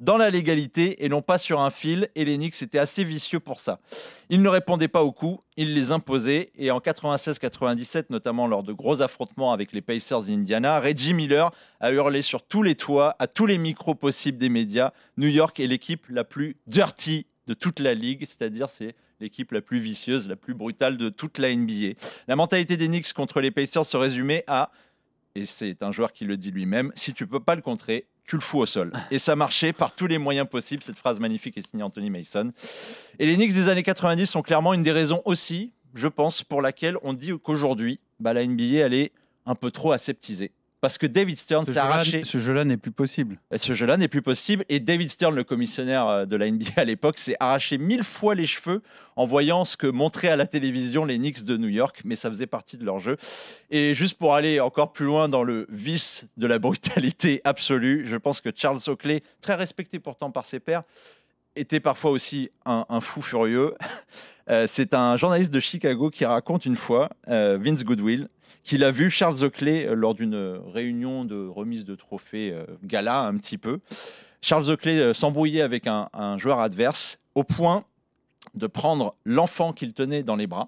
dans la légalité et non pas sur un fil, et les Knicks étaient assez vicieux pour ça. Ils ne répondaient pas aux coups, ils les imposaient, et en 96-97, notamment lors de gros affrontements avec les Pacers d'Indiana, Reggie Miller a hurlé sur tous les toits, à tous les micros possibles des médias, New York est l'équipe la plus dirty de toute la ligue, c'est-à-dire c'est l'équipe la plus vicieuse, la plus brutale de toute la NBA. La mentalité des Knicks contre les Pacers se résumait à, et c'est un joueur qui le dit lui-même, si tu peux pas le contrer, tu le fous au sol. Et ça marchait par tous les moyens possibles. Cette phrase magnifique est signée Anthony Mason. Et les Knicks des années 90 sont clairement une des raisons aussi, je pense, pour laquelle on dit qu'aujourd'hui, la NBA, elle est un peu trop aseptisée. Parce que David Stern s'est arraché. Ce jeu-là n'est plus possible. Ce jeu-là n'est plus possible. Et David Stern, le commissionnaire de la NBA à l'époque, s'est arraché 1000 fois les cheveux en voyant ce que montraient à la télévision les Knicks de New York. Mais ça faisait partie de leur jeu. Et juste pour aller encore plus loin dans le vice de la brutalité absolue, je pense que Charles Oakley, très respecté pourtant par ses pairs, était parfois aussi un fou furieux. C'est un journaliste de Chicago qui raconte une fois, Vince Goodwill, qu'il a vu Charles Oakley lors d'une réunion de remise de trophées gala un petit peu. Charles Oakley s'embrouillait avec un joueur adverse au point de prendre l'enfant qu'il tenait dans les bras,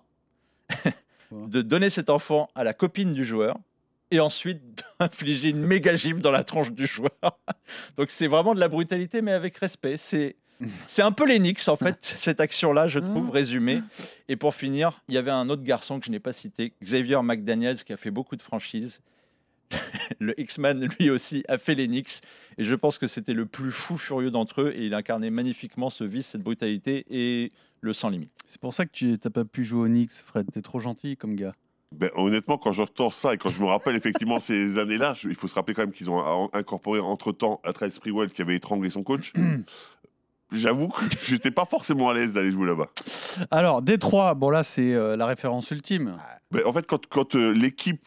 de donner cet enfant à la copine du joueur et ensuite d'infliger une méga gifle dans la tronche du joueur. Donc c'est vraiment de la brutalité mais avec respect. C'est un peu les Knicks, en fait, cette action-là, je trouve, résumée. Et pour finir, il y avait un autre garçon que je n'ai pas cité, Xavier McDaniels, qui a fait beaucoup de franchises. Le X-Man, lui aussi, a fait les Knicks. Et je pense que c'était le plus fou furieux d'entre eux. Et il incarnait magnifiquement ce vice, cette brutalité et le sans limite. C'est pour ça que tu n'as pas pu jouer aux Knicks, Fred. T'es trop gentil comme gars. Honnêtement, quand j'entends ça et quand je me rappelle effectivement ces années-là, il faut se rappeler quand même qu'ils ont incorporé entre-temps Latrell Sprewell qui avait étranglé son coach. J'avoue que j'étais pas forcément à l'aise d'aller jouer là-bas. Alors, Détroit, bon là c'est la référence ultime. En fait, quand l'équipe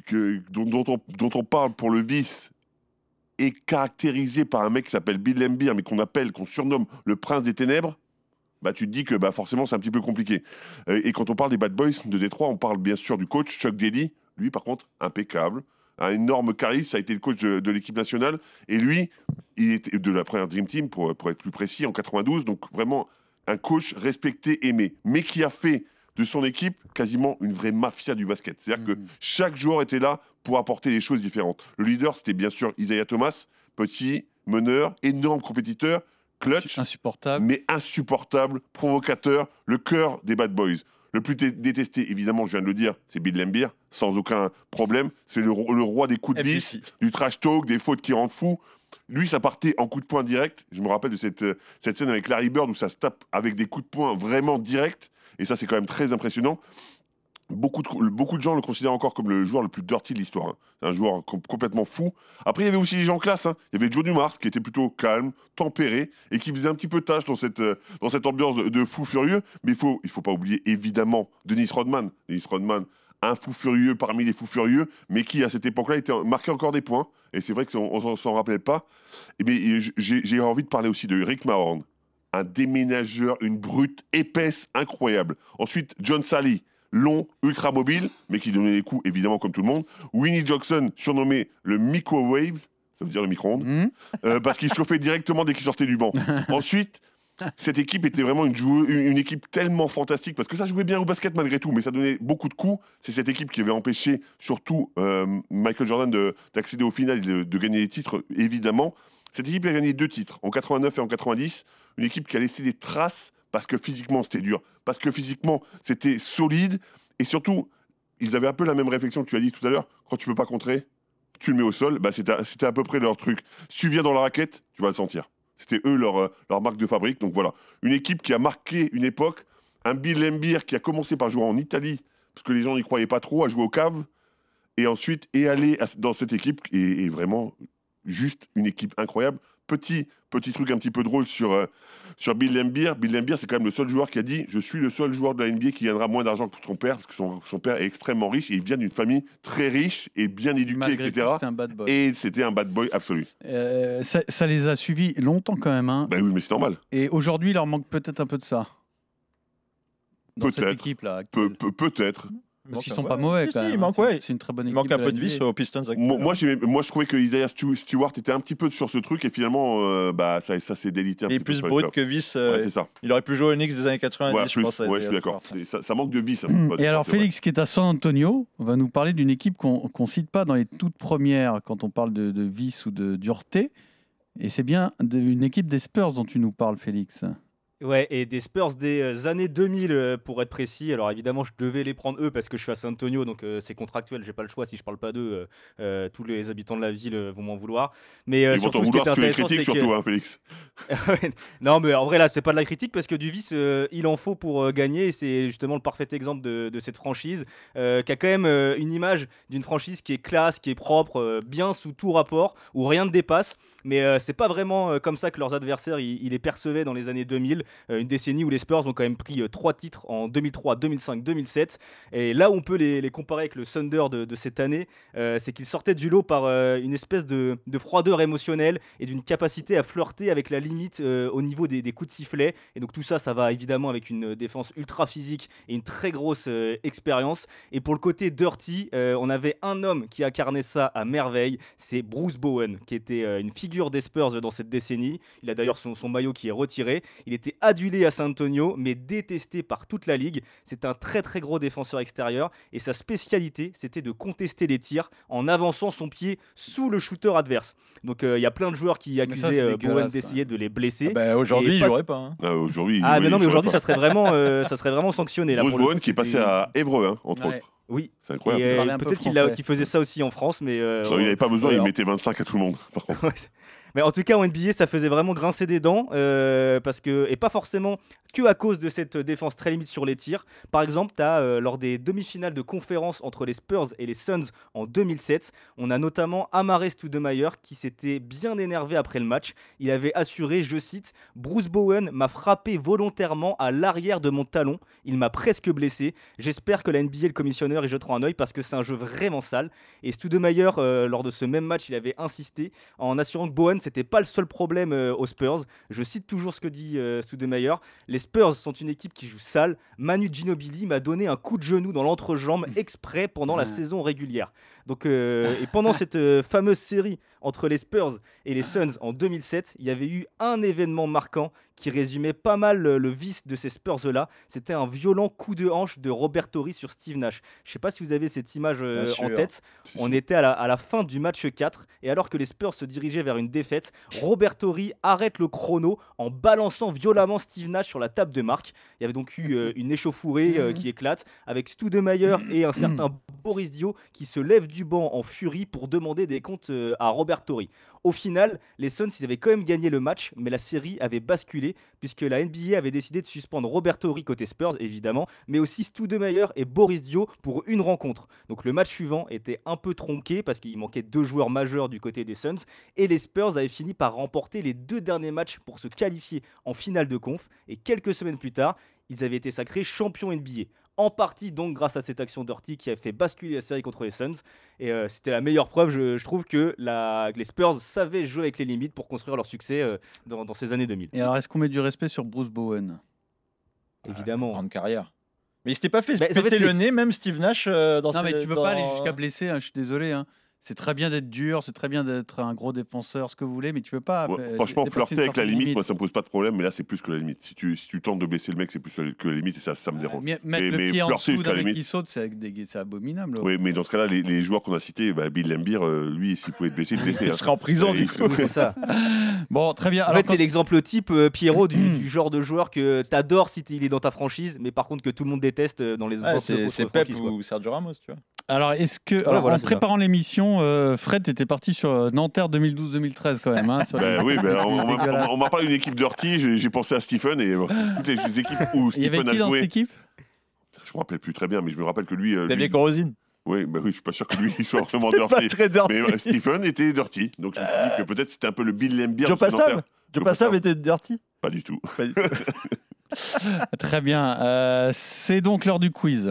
dont on parle pour le vice est caractérisée par un mec qui s'appelle Bill Laimbeer, mais qu'on surnomme le prince des ténèbres, tu te dis que forcément c'est un petit peu compliqué. Et quand on parle des Bad Boys de Détroit, on parle bien sûr du coach Chuck Daly. Lui, par contre, impeccable. Un énorme charisme, ça a été le coach de l'équipe nationale. Et lui, il était de la première Dream Team, pour être plus précis, en 92. Donc vraiment un coach respecté, aimé. Mais qui a fait de son équipe quasiment une vraie mafia du basket. C'est-à-dire que chaque joueur était là pour apporter des choses différentes. Le leader, c'était bien sûr Isaiah Thomas, petit, meneur, énorme compétiteur, clutch, mais insupportable, provocateur, le cœur des Bad Boys. Le plus détesté, évidemment, je viens de le dire, c'est Bill Laimbeer, sans aucun problème. C'est le roi des coups de vis, du trash talk, des fautes qui rendent fou. Lui, ça partait en coup de poing direct. Je me rappelle de cette scène avec Larry Bird où ça se tape avec des coups de poing vraiment directs. Et ça, c'est quand même très impressionnant. Beaucoup de gens le considèrent encore comme le joueur le plus dirty de l'histoire. C'est un joueur complètement fou. Après, il y avait aussi des gens classe. Il y avait Joe Dumars qui était plutôt calme, tempéré et qui faisait un petit peu tâche dans cette ambiance de fou furieux. Mais il faut pas oublier évidemment Dennis Rodman. Dennis Rodman, un fou furieux parmi les fous furieux, mais qui à cette époque-là marquait encore des points. Et c'est vrai qu'on s'en rappelait pas. Mais j'ai envie de parler aussi de Rick Mahorn, un déménageur, une brute épaisse, incroyable. Ensuite, John Salley, long, ultra mobile, mais qui donnait les coups, évidemment, comme tout le monde. Winnie Johnson, surnommé le microwave, ça veut dire le micro-ondes, parce qu'il chauffait directement dès qu'il sortait du banc. Ensuite, cette équipe était vraiment une équipe tellement fantastique, parce que ça jouait bien au basket malgré tout, mais ça donnait beaucoup de coups. C'est cette équipe qui avait empêché, surtout, Michael Jordan d'accéder au final, de gagner les titres, évidemment. Cette équipe a gagné 2 titres, en 89 et en 90. Une équipe qui a laissé des traces, parce que physiquement, c'était dur. Parce que physiquement, c'était solide. Et surtout, ils avaient un peu la même réflexion que tu as dit tout à l'heure. Quand tu ne peux pas contrer, tu le mets au sol. C'était à peu près leur truc. Si tu viens dans la raquette, tu vas le sentir. C'était eux leur marque de fabrique. Donc voilà, une équipe qui a marqué une époque. Un Bill Laimbeer qui a commencé par jouer en Italie, parce que les gens n'y croyaient pas trop, à jouer au cave. Et ensuite, aller dans cette équipe. Et vraiment, juste une équipe incroyable. Petit truc un petit peu drôle sur Bill Laimbeer. Bill Laimbeer, c'est quand même le seul joueur qui a dit « Je suis le seul joueur de la NBA qui gagnera moins d'argent que son père, parce que son père est extrêmement riche et il vient d'une famille très riche et bien éduquée, Malgré etc. » Et c'était un bad boy absolu. Ça les a suivis longtemps quand même. Oui, mais c'est normal. Et aujourd'hui, il leur manque peut-être un peu de ça. Dans cette Peut-être. équipe-là. Peut-être. Parce qu'ils sont pas mauvais quand même. C'est une très bonne équipe. Il manque un peu de vis aux Pistons. Moi, je trouvais que Isaiah Stewart était un petit peu sur ce truc et finalement, ça s'est délité un peu. Il est plus brut que vis. C'est ça. Il aurait pu jouer au Knicks des années 90, je pense. Ouais, je suis d'accord. Ça manque de vis. Et alors, Félix, qui est à San Antonio, va nous parler d'une équipe qu'on ne cite pas dans les toutes premières quand on parle de vis ou de dureté. Et c'est bien une équipe des Spurs dont tu nous parles, Félix. Ouais, et des Spurs des années 2000 pour être précis. Alors évidemment, je devais les prendre eux parce que je suis à San Antonio, donc c'est contractuel, j'ai pas le choix. Si je parle pas d'eux, tous les habitants de la ville vont m'en vouloir. Mais ils surtout, vont ce qui est vouloir, intéressant, tu les critiques surtout, hein, Félix. Non, mais en vrai là, c'est pas de la critique parce que du vice, il en faut pour gagner. Et c'est justement le parfait exemple de cette franchise qui a quand même une image d'une franchise qui est classe, qui est propre, bien sous tout rapport, où rien ne dépasse. Mais c'est pas vraiment comme ça que leurs adversaires ils les percevaient dans les années 2000, une décennie où les Spurs ont quand même pris 3 titres en 2003, 2005, 2007. Et là où on peut les comparer avec le Thunder de cette année, c'est qu'ils sortaient du lot par une espèce de froideur émotionnelle et d'une capacité à flirter avec la limite au niveau des coups de sifflet. Et donc tout ça, ça va évidemment avec une défense ultra physique et une très grosse expérience. Et pour le côté dirty, on avait un homme qui incarnait ça à merveille, c'est Bruce Bowen, qui était une figure des Spurs dans cette décennie. Il a d'ailleurs son maillot qui est retiré. Il était adulé à San Antonio, mais détesté par toute la ligue. C'est un très très gros défenseur extérieur et sa spécialité, c'était de contester les tirs en avançant son pied sous le shooter adverse. Donc il y a plein de joueurs qui accusaient Bowen d'essayer de les blesser. Aujourd'hui, il jouerait pas. Aujourd'hui, mais aujourd'hui, ça serait vraiment sanctionné. Bruce Bowen qui est passé à Évreux, entre autres. Oui, c'est incroyable. Et peut-être qu'il faisait ça aussi en France, mais il n'avait pas besoin, il mettait 25 à tout le monde. Par contre. Mais en tout cas, en NBA, ça faisait vraiment grincer des dents, parce que, et pas forcément que à cause de cette défense très limite sur les tirs. Par exemple, lors des demi-finales de conférence entre les Spurs et les Suns en 2007, on a notamment Amar'e Stoudemire qui s'était bien énervé après le match. Il avait assuré, je cite, « Bruce Bowen m'a frappé volontairement à l'arrière de mon talon. Il m'a presque blessé. J'espère que la NBA et le commissionneur y jetteront un œil parce que c'est un jeu vraiment sale. » Et Stoudemire, lors de ce même match, il avait insisté en assurant que Bowen, c'était pas le seul problème aux Spurs. Je cite toujours ce que dit Stoudemire. Les Spurs sont une équipe qui joue sale. Manu Ginobili m'a donné un coup de genou dans l'entrejambe exprès pendant la saison régulière. Donc, et pendant cette fameuse série entre les Spurs et les Suns en 2007, il y avait eu un événement marquant qui résumait pas mal le vice de ces Spurs-là. C'était un violent coup de hanche de Robert Horry sur Steve Nash. Je ne sais pas si vous avez cette image en tête. On était à la fin du match 4 et alors que les Spurs se dirigeaient vers une défaite, Robert Horry arrête le chrono en balançant violemment Steve Nash sur la table de marque. Il y avait donc eu une échauffourée qui éclate avec Stoudemire et un certain Boris Dio qui se lève du banc en furie pour demander des comptes à Robert Horry. Au final, les Suns ils avaient quand même gagné le match, mais la série avait basculé puisque la NBA avait décidé de suspendre Robert Horry côté Spurs, évidemment, mais aussi Stoudemire et Boris Dio pour une rencontre. Donc le match suivant était un peu tronqué parce qu'il manquait 2 joueurs majeurs du côté des Suns et les Spurs avaient fini par remporter les 2 derniers matchs pour se qualifier en finale de conf et quelques semaines plus tard, ils avaient été sacrés champions NBA. En partie donc grâce à cette action d'Horty qui a fait basculer la série contre les Suns. Et c'était la meilleure preuve, je trouve, que les Spurs savaient jouer avec les limites pour construire leur succès dans ces années 2000. Et alors, est-ce qu'on met du respect sur Bruce Bowen ? Évidemment. Grande carrière. Mais il s'était pas fait péter le nez, même Steve Nash Non, mais tu peux pas aller jusqu'à blesser, je suis désolé. C'est très bien d'être dur, c'est très bien d'être un gros défenseur, ce que vous voulez, mais tu peux pas. Franchement, flirter avec la limite, moi ça me pose pas de problème, mais là c'est plus que la limite. Si tu tentes de baisser le mec, c'est plus que la limite et ça me dérange. Mettre le pied en dessous d'un mec qui saute, c'est abominable. Oui, mais dans ce cas-là, les joueurs qu'on a cités, Bill Laimbeer, lui, s'il pouvait être blessé, il il serait en prison du coup. C'est ça. Bon, très bien. En fait, c'est l'exemple type, Pierrot, du genre de joueur que t'adores si il est dans ta franchise, mais par contre que tout le monde déteste dans les autres franchises. C'est Pep ou Sergio Ramos, tu vois. Alors, est-ce que, en préparant l'émission, Fred était parti sur Nanterre 2012-2013 quand même. On m'a parlé d'une équipe d'Horty, j'ai pensé à Stephen et toutes les équipes où Stephen a joué. Il y avait qui dans cette équipe ? Je me rappelle plus très bien, mais je me rappelle que lui. David Corosine. Oui, je suis pas sûr que lui il soit vraiment dirty. Mais Stephen était dirty, donc je me suis dit que peut-être c'était un peu le Bill Laimbeer. Joe Passav était dirty ? Pas du tout. Très bien. C'est donc l'heure du quiz.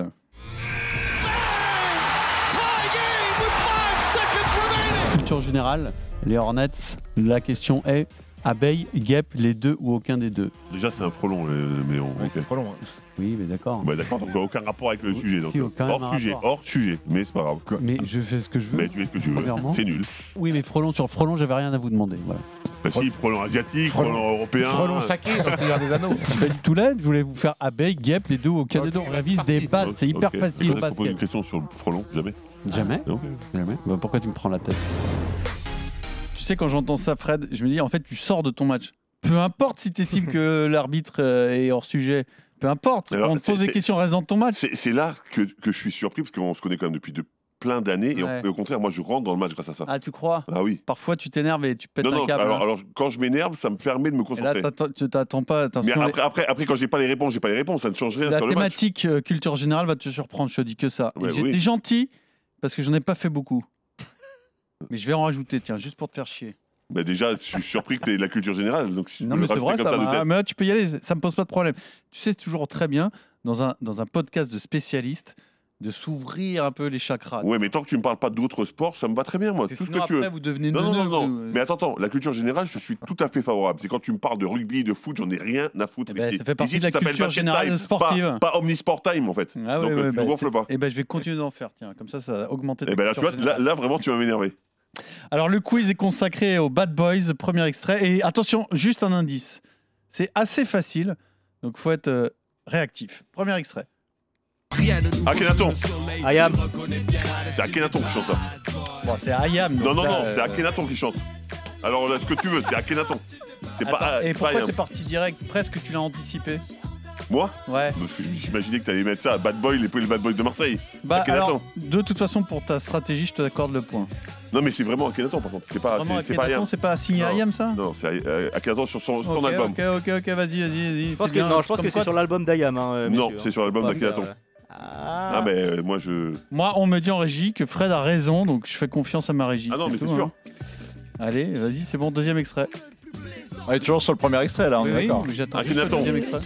Culture générale, les Hornets, la question est Abeille, guêpe, les deux ou aucun des deux. Déjà, c'est un frelon, mais on. C'est frelon. Oui, mais d'accord. Bah, d'accord, donc aucun rapport avec le sujet. Donc, Si, aucun rapport. hors sujet, mais c'est pas grave. Mais je fais ce que je veux. Mais tu fais ce que tu veux. Premièrement. C'est nul. Oui, mais frelon sur frelon, j'avais rien à vous demander. Voilà. Bah, si, frelon asiatique, frelon européen. Frelon sacré dans le Seigneur des Anneaux. Pas du tout là, je voulais vous faire abeille, guêpe, les deux ou aucun des deux. On révise des bases, c'est hyper facile. Je pose une question sur le frelon, jamais. Jamais. Non. Jamais. Bah, pourquoi tu me prends la tête? Tu sais, quand j'entends ça, Fred, je me dis, en fait, tu sors de ton match. Peu importe si tu estimes que l'arbitre est hors sujet. Peu importe. Alors, on te pose des questions, reste dans ton match. C'est là que je suis surpris, parce qu'on se connaît quand même depuis plein d'années, Ouais. et au contraire, moi, je rentre dans le match grâce à ça. Ah, tu crois? Ah oui. Parfois, tu t'énerves et tu pètes Non, un non, câble. alors, quand je m'énerve, ça me permet de me Et concentrer. là, tu t'attends pas. Attention, Mais après, quand j'ai pas les réponses, ça ne change rien la sur le match. thématique culture générale va te surprendre, je te dis que ça. Ouais, Et j'étais oui. gentil parce que j'en ai pas fait beaucoup. Mais je vais en rajouter, tiens, juste pour te faire chier. Bah déjà, je suis surpris que tu aies de la culture générale, donc si tu Non, peux mais le c'est rajouter vrai, comme ça de tête. mais là, tu peux y aller, ça me pose pas de problème. Tu sais, c'est toujours très bien, dans un podcast de spécialistes, de s'ouvrir un peu les chakras. Ouais, mais tant que tu me parles pas d'autres sports, ça me va très bien, moi. Parce Tout que ce que sinon, tu veux. après, vous devenez Non, neuneux, non. vous. Mais attends, la culture générale, je suis tout à fait favorable. C'est quand tu me parles de rugby, de foot, j'en ai rien à foutre. Eh ben, ici. ça fait partie Ici, de la ça s'appelle culture Basket générale Time, sportive. Pas Omnisport Time, en fait. Ah ouais, donc, ouais, tu bah, ne gonfles pas. Et ben, je vais continuer d'en faire, tiens, comme ça va augmenter ta Et ben là, tu culture vois, là, générale. vraiment, tu vas m'énerver. Alors, le quiz est consacré aux Bad Boys, premier extrait. Et attention, juste un indice. C'est assez facile, donc faut être réactif. Premier extrait. Akhenaton. Ayam. C'est Akhenaton qui chante ça. Bon, c'est Ayam. Non, donc non, là, non, c'est Akhenaton qui chante. Alors, là, ce que tu veux, c'est Akhenaton. C'est Attends, pas. et c'est pas pourquoi Ayam. t'es parti direct? Presque tu l'as anticipé. Moi Ouais. Parce que j'imaginais que tu allais mettre ça à Bad Boy, les Bad Boys de Marseille. Bah Akhenaton. alors, de toute façon, pour ta stratégie, je te accorde le point. Non, mais c'est vraiment Akhenaton, par contre. C'est pas, Vraiment, c'est pas Akhenaton, Ayam. c'est pas signé Non. Ayam, ça? Non, c'est Akhenaton sur son Ok, album. ok, vas-y. Je pense que c'est sur l'album d'Ayam. Hein, Non, messieurs, c'est sur l'album Faut pas d'Akhenaton. me dire, Ah, mais moi, je. Moi, on me dit en régie que Fred a raison, donc je fais confiance à ma régie. Ah non, mais c'est tout, sûr. hein. Allez, vas-y, c'est bon, deuxième extrait. On est toujours sur le premier extrait là, on est d'accord. Oui, j'attends juste le Akhenaton. deuxième extrait.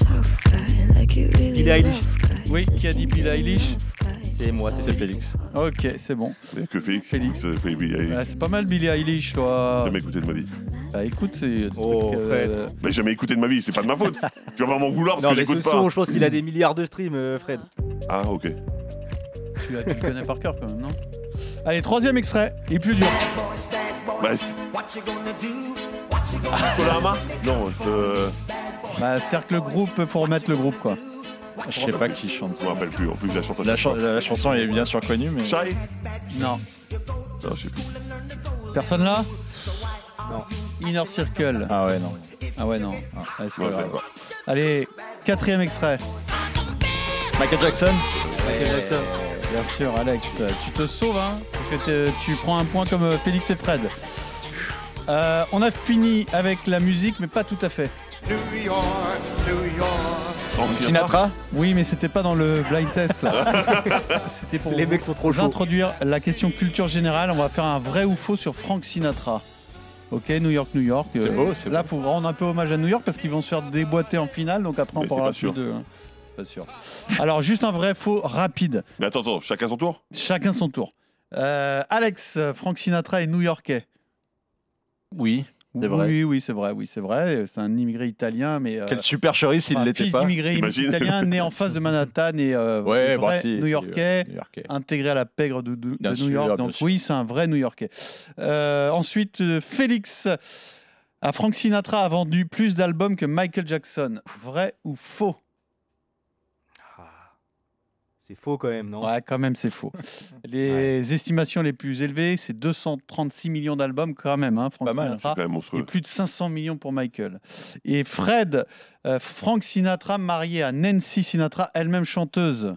Billie Eilish. Oui, qui a dit Billie Eilish? C'est moi, C'est Félix. Ok, c'est bon. Mais que Félix. Félix. J'ai Ah, c'est pas mal Billie Eilish, toi. jamais écouté de ma vie. Bah écoute, c'est... Oh, Fred. Mais jamais écouté de ma vie, c'est pas de ma faute. Tu vas pas m'en vouloir parce Non, que mais ce j'écoute pas. son, je pense qu'il a des milliards de streams, Fred. Ah, ok. tu le connais par cœur quand même, non? Allez, troisième extrait, il est plus dur. Bah, Colama Non, Bah, c'est-à-dire que le groupe, faut remettre le groupe, quoi. Je sais pas qui chante je me ça. rappelle plus. En plus, je la chante à La, chaque fois. la chanson est bien sûr connue, mais. Shy Non. Non, je sais plus. Personne là? Non. Inner Circle. Ah ouais, non. Ah ouais, non. Allez, c'est pas Ouais, grave. ouais. Allez, quatrième extrait. Michael Jackson. Michael Jackson. Bien sûr, Alex, tu te sauves, hein, parce que tu prends un point comme Félix et Fred. On a fini avec la musique, mais pas tout à fait. Sinatra. Oui, mais c'était pas dans le blind test là. C'était pour Les mecs sont trop chauds. introduire la question culture générale. On va faire un vrai ou faux sur Frank Sinatra. Ok, New York. C'est beau, c'est Là, faut rendre un peu hommage à New York parce qu'ils vont se faire déboîter en finale. Donc après, on Mais c'est parlera pas sûr. plus d'eux. Hein. C'est pas sûr. Alors, juste un vrai faux rapide. Mais attends, chacun son tour. Chacun son tour. Alex, Frank Sinatra est new-yorkais. Oui, c'est vrai. Oui, c'est vrai. C'est un immigré italien, mais Quelle supercherie s'il enfin, l'était fils pas. d'immigré t'imagines italien né en face de Manhattan et Ouais, bah, vrai si, new-yorkais, New-Yorkais. intégré à la pègre de Bien New sûr, York. bien Donc sûr. oui, c'est un vrai new-yorkais. Ensuite, Félix. Frank Sinatra a vendu plus d'albums que Michael Jackson. Vrai ou faux? C'est faux quand même, non? Ouais, quand même, c'est faux. Les estimations les plus élevées, c'est 236 millions d'albums quand même, hein, Frank Pas mal, Sinatra. C'est quand même Et monstrueux. plus de 500 millions pour Michael. Et Fred, Frank Sinatra marié à Nancy Sinatra, elle-même chanteuse.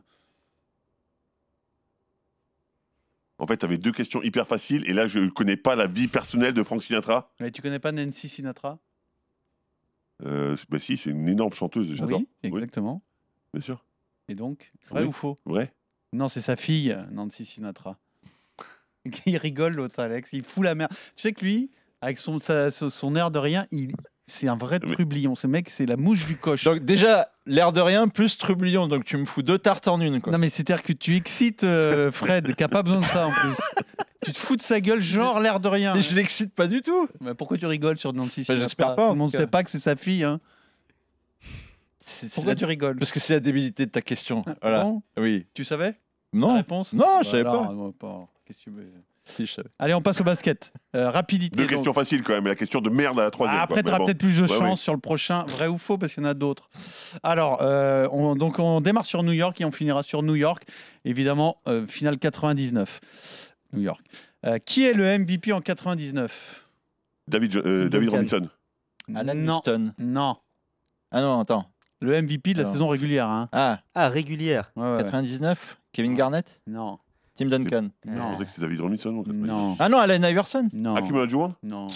En fait, t'avais deux questions hyper faciles et là, je connais pas la vie personnelle de Frank Sinatra. Mais tu connais pas Nancy Sinatra? Bah si, c'est une énorme chanteuse, j'adore. Oui, exactement. Bien sûr. Et donc, vrai Oui. ou faux? Vrai. Non, c'est sa fille, Nancy Sinatra. Il rigole, l'autre Alex. Il fout la merde. Tu sais que lui, avec son air de rien, c'est un vrai Mais- trublion. Ce mec, c'est la mouche du coche. Donc déjà, l'air de rien plus trublion, donc tu me fous deux tartes en une quoi. Non, mais c'est-à-dire que tu excites Fred, qui n'a pas besoin de ça en plus. Tu te fous de sa gueule, genre l'air de rien. Mais je l'excite pas du tout. Mais pourquoi tu rigoles sur Nancy Bah, j'espère pas, en Tout le monde tout ne cas. sait pas que c'est sa fille. Hein. Pourquoi tu rigoles? Parce que c'est la débilité de ta question. Voilà. Bon, Oui. tu savais Non. la réponse? Non, je savais alors, pas. moi, pas. Qu'est-ce que tu veux? Si, je savais. Allez, on passe au basket. Rapidité. Deux donc. questions faciles quand même, et la question de merde à la troisième. Après, tu quoi. auras Mais bon. peut-être plus de Ouais, chance oui. sur le prochain, vrai ou faux, parce qu'il y en a d'autres. Alors, on démarre sur New York et on finira sur New York. Évidemment, finale 99. New York. Qui est le MVP en 99? David Duncan. Robinson. Alan Non. Houston. Non. Ah non, attends. Le MVP de la Alors. saison régulière. Hein. Ah, régulière. Ouais, ouais. 99. Kevin Garnett. Non. Tim Duncan. Je Non. pensais que c'était David Robinson. donc, Non. Ah non, Allen Iverson. Non. Hakeem Olajuwon. Non.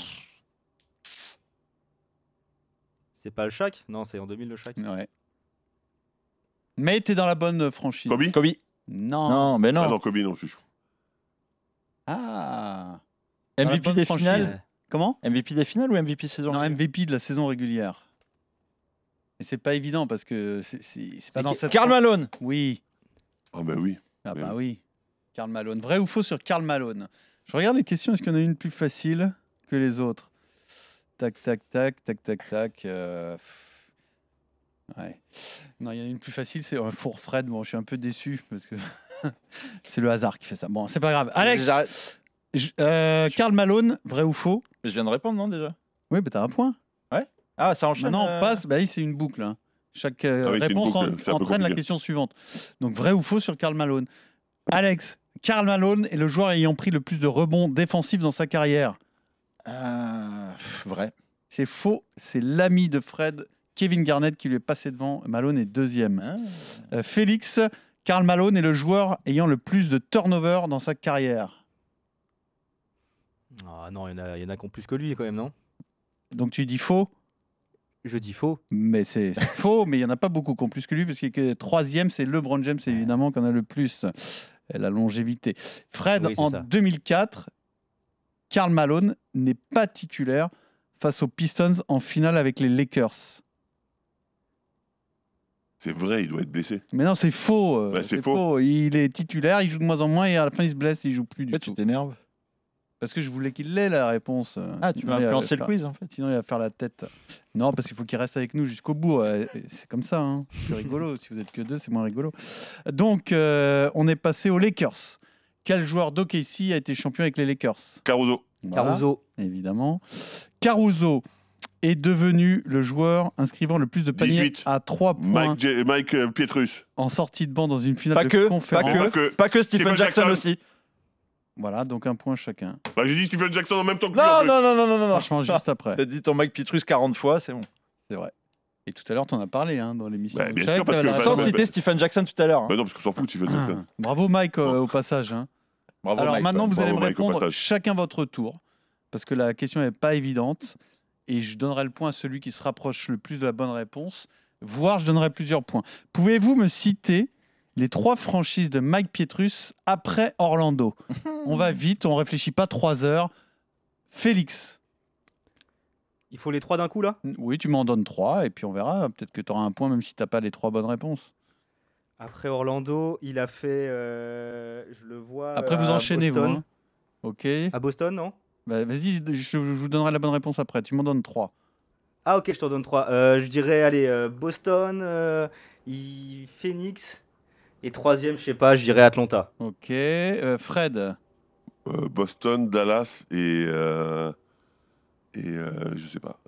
C'est pas le Shaq? Non, c'est en 2000 le Shaq. Ouais. Mais t'es dans la bonne franchise. Kobe. Kobe. Non. Non, mais non. Ah non, Kobe non plus. Ah. Dans la MVP bonne des franchise. finales. Comment? MVP des finales ou MVP saison Non, régulière MVP de la saison régulière. Et c'est pas évident parce que c'est pas dans cette. Karl Malone. Oui. Ah ben oui. Ah Oui. bah oui. Karl Malone. Vrai ou faux sur Karl Malone? Je regarde les questions. Est-ce qu'il y en a une plus facile que les autres? Tac, tac, tac, tac, tac, tac. Ouais. Non, il y en a une plus facile. C'est pour Fred. Bon, je suis un peu déçu parce que c'est le hasard qui fait ça. Bon, c'est pas grave. Alex, J'arrête. Karl Malone, vrai ou faux? Mais je viens de répondre, non, déjà? Oui, bah t'as un point. Ah, ça enchaîne. Maintenant, on passe. Bah oui, c'est une boucle. Hein. Chaque oui, c'est une réponse boucle, c'est un peu entraîne la compliqué. question suivante. Donc, vrai ou faux sur Karl Malone? Alex, Karl Malone est le joueur ayant pris le plus de rebonds défensifs dans sa carrière. Vrai. C'est faux. C'est l'ami de Fred, Kevin Garnett, qui lui est passé devant. Malone est deuxième. Félix, Karl Malone est le joueur ayant le plus de turnover dans sa carrière. Ah non, il y en a qui ont plus que lui quand même, non? Donc, tu dis faux? Je dis faux. Mais c'est faux, mais il n'y en a pas beaucoup qui ont plus que lui, parce que troisième, c'est LeBron James, évidemment, qu'on a le plus. La longévité. Fred, Oui, c'est en ça. 2004, Karl Malone n'est pas titulaire face aux Pistons en finale avec les Lakers. C'est vrai, il doit être blessé. Mais non, c'est faux. Bah, c'est faux. Il est titulaire, il joue de moins en moins, et à la fin, il se blesse, il joue plus du Pourquoi tout. tu t'énerves? Parce que je voulais qu'il l'ait, la réponse. Ah, tu vas Sinon, il va influencer le faire- quiz, en fait. Sinon, il va faire la tête. Non, parce qu'il faut qu'il reste avec nous jusqu'au bout. C'est comme ça. Hein. C'est rigolo. Si vous êtes que deux, c'est moins rigolo. Donc, on est passé aux Lakers. Quel joueur d'OKC a été champion avec les Lakers? Caruso. Voilà, Caruso. évidemment. Caruso est devenu le joueur inscrivant le plus de paniers 18. à 3 points Mike Pietrus. en sortie de banc dans une finale Pas de que, conférence. pas que Stephen Stephen Jackson Jackson. aussi. Voilà, donc un point chacun. Bah, j'ai dit Stephen Jackson en même temps que lui. en Non, plus. non, non, non, non, non. Franchement, juste après. T'as dit ton Mike Pietrus 40 fois, c'est bon. C'est vrai. Et tout à l'heure, tu en as parlé hein, dans l'émission. Ouais, bien Je savais sûr, que parce t'avais que- la Sans bah, citer Stephen Jackson tout à l'heure. hein. Bah non, parce qu'on s'en fout, Stephen Jackson. Bravo Mike au passage. Hein. Bravo, Alors Mike. maintenant, vous Bravo, allez me Mike, au répondre passage. chacun votre tour, parce que la question n'est pas évidente, et je donnerai le point à celui qui se rapproche le plus de la bonne réponse, voire je donnerai plusieurs points. Pouvez-vous me citer les 3 franchises de Mike Pietrus après Orlando? On va vite, on réfléchit pas 3 heures. Félix. Il faut les 3 d'un coup là? Oui, tu m'en donnes 3, et puis on verra. Peut-être que tu auras un point, même si tu n'as pas les 3 bonnes réponses. Après Orlando, il a fait. Je le vois. Après, vous à enchaînez, vous. Boston. Hein. Ok. À Boston, non? Bah, vas-y, je vous donnerai la bonne réponse après. Tu m'en donnes 3. Ah, ok, je t'en donne 3. Je dirais, allez, Boston, Phoenix. Et 3e, je sais pas, je dirais Atlanta. Ok. Fred. Boston, Dallas et je sais pas.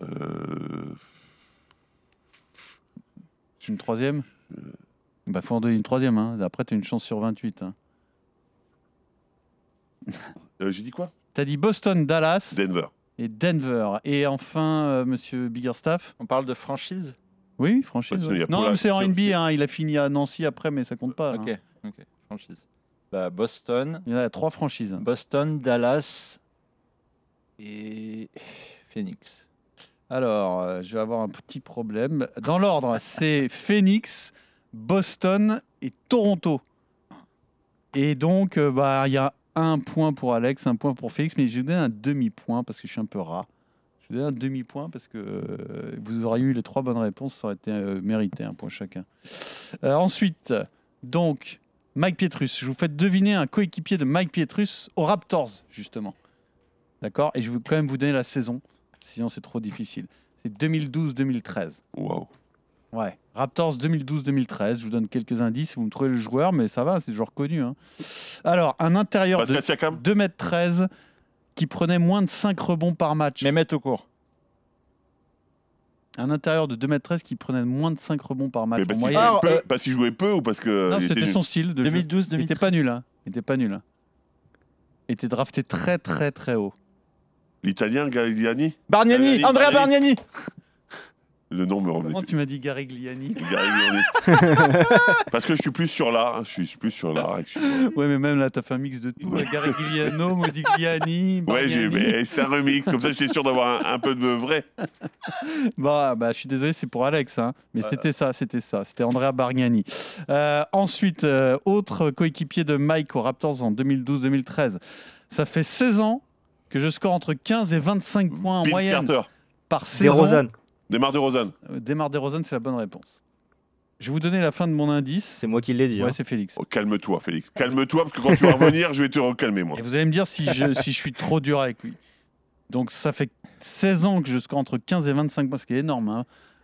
Une 3e Bah, faut en donner une 3e. Hein. Après, tu as une chance sur 28. Hein. J'ai dit quoi? Tu as dit Boston, Dallas Denver. et Denver. Et enfin, monsieur Biggerstaff. On parle de franchise. Oui, franchise. Parce qu'il ouais. y a Non, Paul mais c'est en Astor NBA. aussi. Hein. Il a fini à Nancy après, mais ça compte pas. Ok, hein. ok, franchise. Bah, Boston, Il y en a 3 franchises. Boston, Dallas et Phoenix. Alors, je vais avoir un petit problème. Dans l'ordre, c'est Phoenix, Boston et Toronto. Et donc, bah, il y a un point pour Alex, un point pour Félix, mais je vais donner un demi-point parce que je suis un peu rat. Je vais donner un demi-point parce que vous auriez eu les 3 bonnes réponses, ça aurait été mérité, un point chacun. Ensuite, donc, Mike Pietrus. Je vous fais deviner un coéquipier de Mike Pietrus aux Raptors, justement. D'accord ? Et je vais quand même vous donner la saison, sinon c'est trop difficile. C'est 2012-2013. Waouh. Ouais. Raptors 2012-2013. Je vous donne quelques indices. Vous me trouvez le joueur, mais ça va, c'est genre connu. Hein. Alors, un intérieur de 2m13 qui prenait moins de 5 rebonds par match. Mehmet Okur. Un intérieur de 2m13 qui prenait moins de 5 rebonds par match. Parce qu'il jouait peu ou parce que. Non, c'était son style. 2012-2013. Il était pas nul. Hein. Il était drafté très très très haut. L'Italien Garigliani. Andrea Bargnani. Le nom me revenait. Comment tu m'as dit Garigliani? Parce que je suis plus sur l'art. Je suis plus sur l'art. Ouais, mais même là, t'as fait un mix de tout. Garigliano, Modigliani. Ouais, mais c'était un remix. Comme ça, j'étais sûr d'avoir un peu de vrai. Bah, je suis désolé, c'est pour Alex. Hein. Mais c'était ça. C'était Andrea Bargnani. Ensuite, autre coéquipier de Mike aux Raptors en 2012-2013. Ça fait 16 ans que je score entre 15 et 25 points en moyenne par saison. Demar DeRozan. Demar DeRozan, c'est la bonne réponse. Je vais vous donner la fin de mon indice. C'est moi qui l'ai dit. Ouais, hein. c'est Félix. Oh, calme-toi, Félix. Calme-toi, parce que quand tu vas revenir, je vais te recalmer, moi. Et vous allez me dire si je suis trop dur avec lui. Donc, ça fait 16 ans que je score entre 15 et 25 points, ce qui est énorme, hein,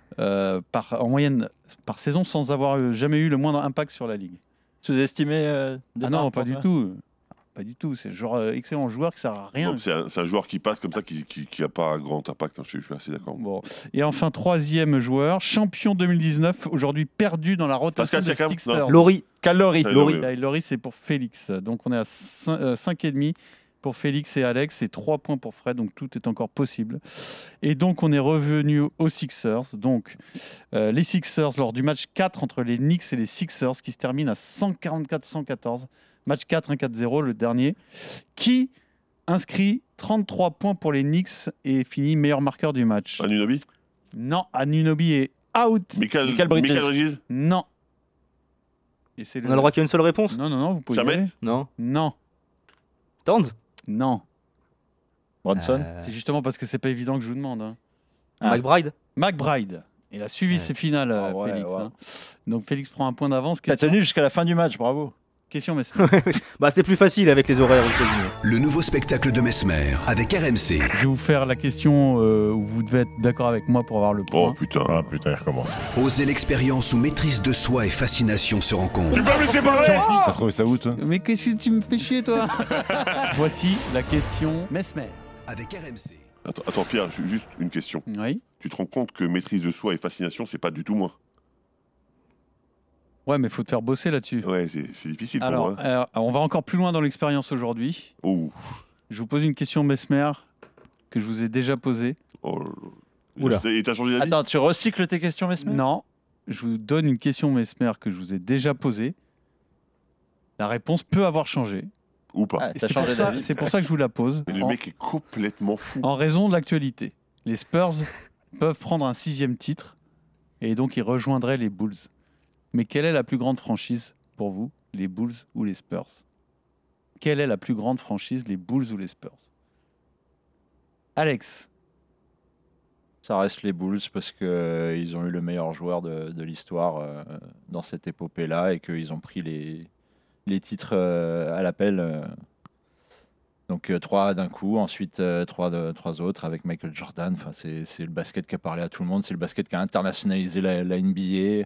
en moyenne par saison, sans avoir jamais eu le moindre impact sur la ligue. Sous-estimé non, pas du tout. Pas du tout, c'est le genre excellent joueur qui sert à rien. Donc, c'est un joueur qui passe comme ça, qui n'a pas grand impact. Je suis assez d'accord. Bon. Et enfin, troisième joueur, champion 2019, aujourd'hui perdu dans la rotation des Sixers. Cal Lowry, c'est pour Félix. Donc on est à 5,5 pour Félix et Alex et 3 points pour Fred, donc tout est encore possible. Et donc on est revenu aux Sixers. Donc les Sixers, lors du match 4 entre les Knicks et les Sixers, qui se termine à 144-114. Match 4, 1-4-0, le dernier, qui inscrit 33 points pour les Knicks et finit meilleur marqueur du match. Anunoby? Non, Anunoby est out. Michael Bridges? Non. Et on a le droit qu'il y ait une seule réponse? Non, vous pouvez. Jamais? Non. Towns? Non. Bronson? C'est justement parce que c'est pas évident que je vous demande. Hein. McBride? McBride. Il a suivi ses finales, Félix. Ouais. Hein. Donc Félix prend un point d'avance. T'as tenu jusqu'à la fin du match, bravo. Question Mesmer. C'est plus facile avec les horaires. Le nouveau spectacle de Mesmer avec RMC. Je vais vous faire la question où vous devez être d'accord avec moi pour avoir le point. Oh putain, il recommence. Osez l'expérience où maîtrise de soi et fascination se rencontrent. Tu peux me séparer? T'as trouvé ça où, toi? Mais qu'est-ce que tu me fais chier, toi? Voici la question Mesmer. Avec RMC. Attends, Pierre, juste une question. Oui. Tu te rends compte que maîtrise de soi et fascination, c'est pas du tout moi? Ouais, mais il faut te faire bosser là-dessus. Ouais, c'est difficile pour moi. Alors, on va encore plus loin dans l'expérience aujourd'hui. Oh. Je vous pose une question Mesmer que je vous ai déjà posée. Oh. Oula. Et t'as changé d'avis? Attends, tu recycles tes questions Mesmer? Non, je vous donne une question Mesmer que je vous ai déjà posée. La réponse peut avoir changé. Ou pas. C'est pour ça que je vous la pose. Mais le mec est complètement fou. En raison de l'actualité. Les Spurs peuvent prendre un 6e titre et donc ils rejoindraient les Bulls. Mais quelle est la plus grande franchise pour vous, les Bulls ou les Spurs? Quelle est la plus grande franchise, les Bulls ou les Spurs? Alex? Ça reste les Bulls parce qu'ils ont eu le meilleur joueur de l'histoire dans cette épopée-là et qu'ils ont pris les titres à l'appel. Donc 3 d'un coup, ensuite 3 autres avec Michael Jordan. Enfin, c'est le basket qui a parlé à tout le monde, c'est le basket qui a internationalisé la NBA.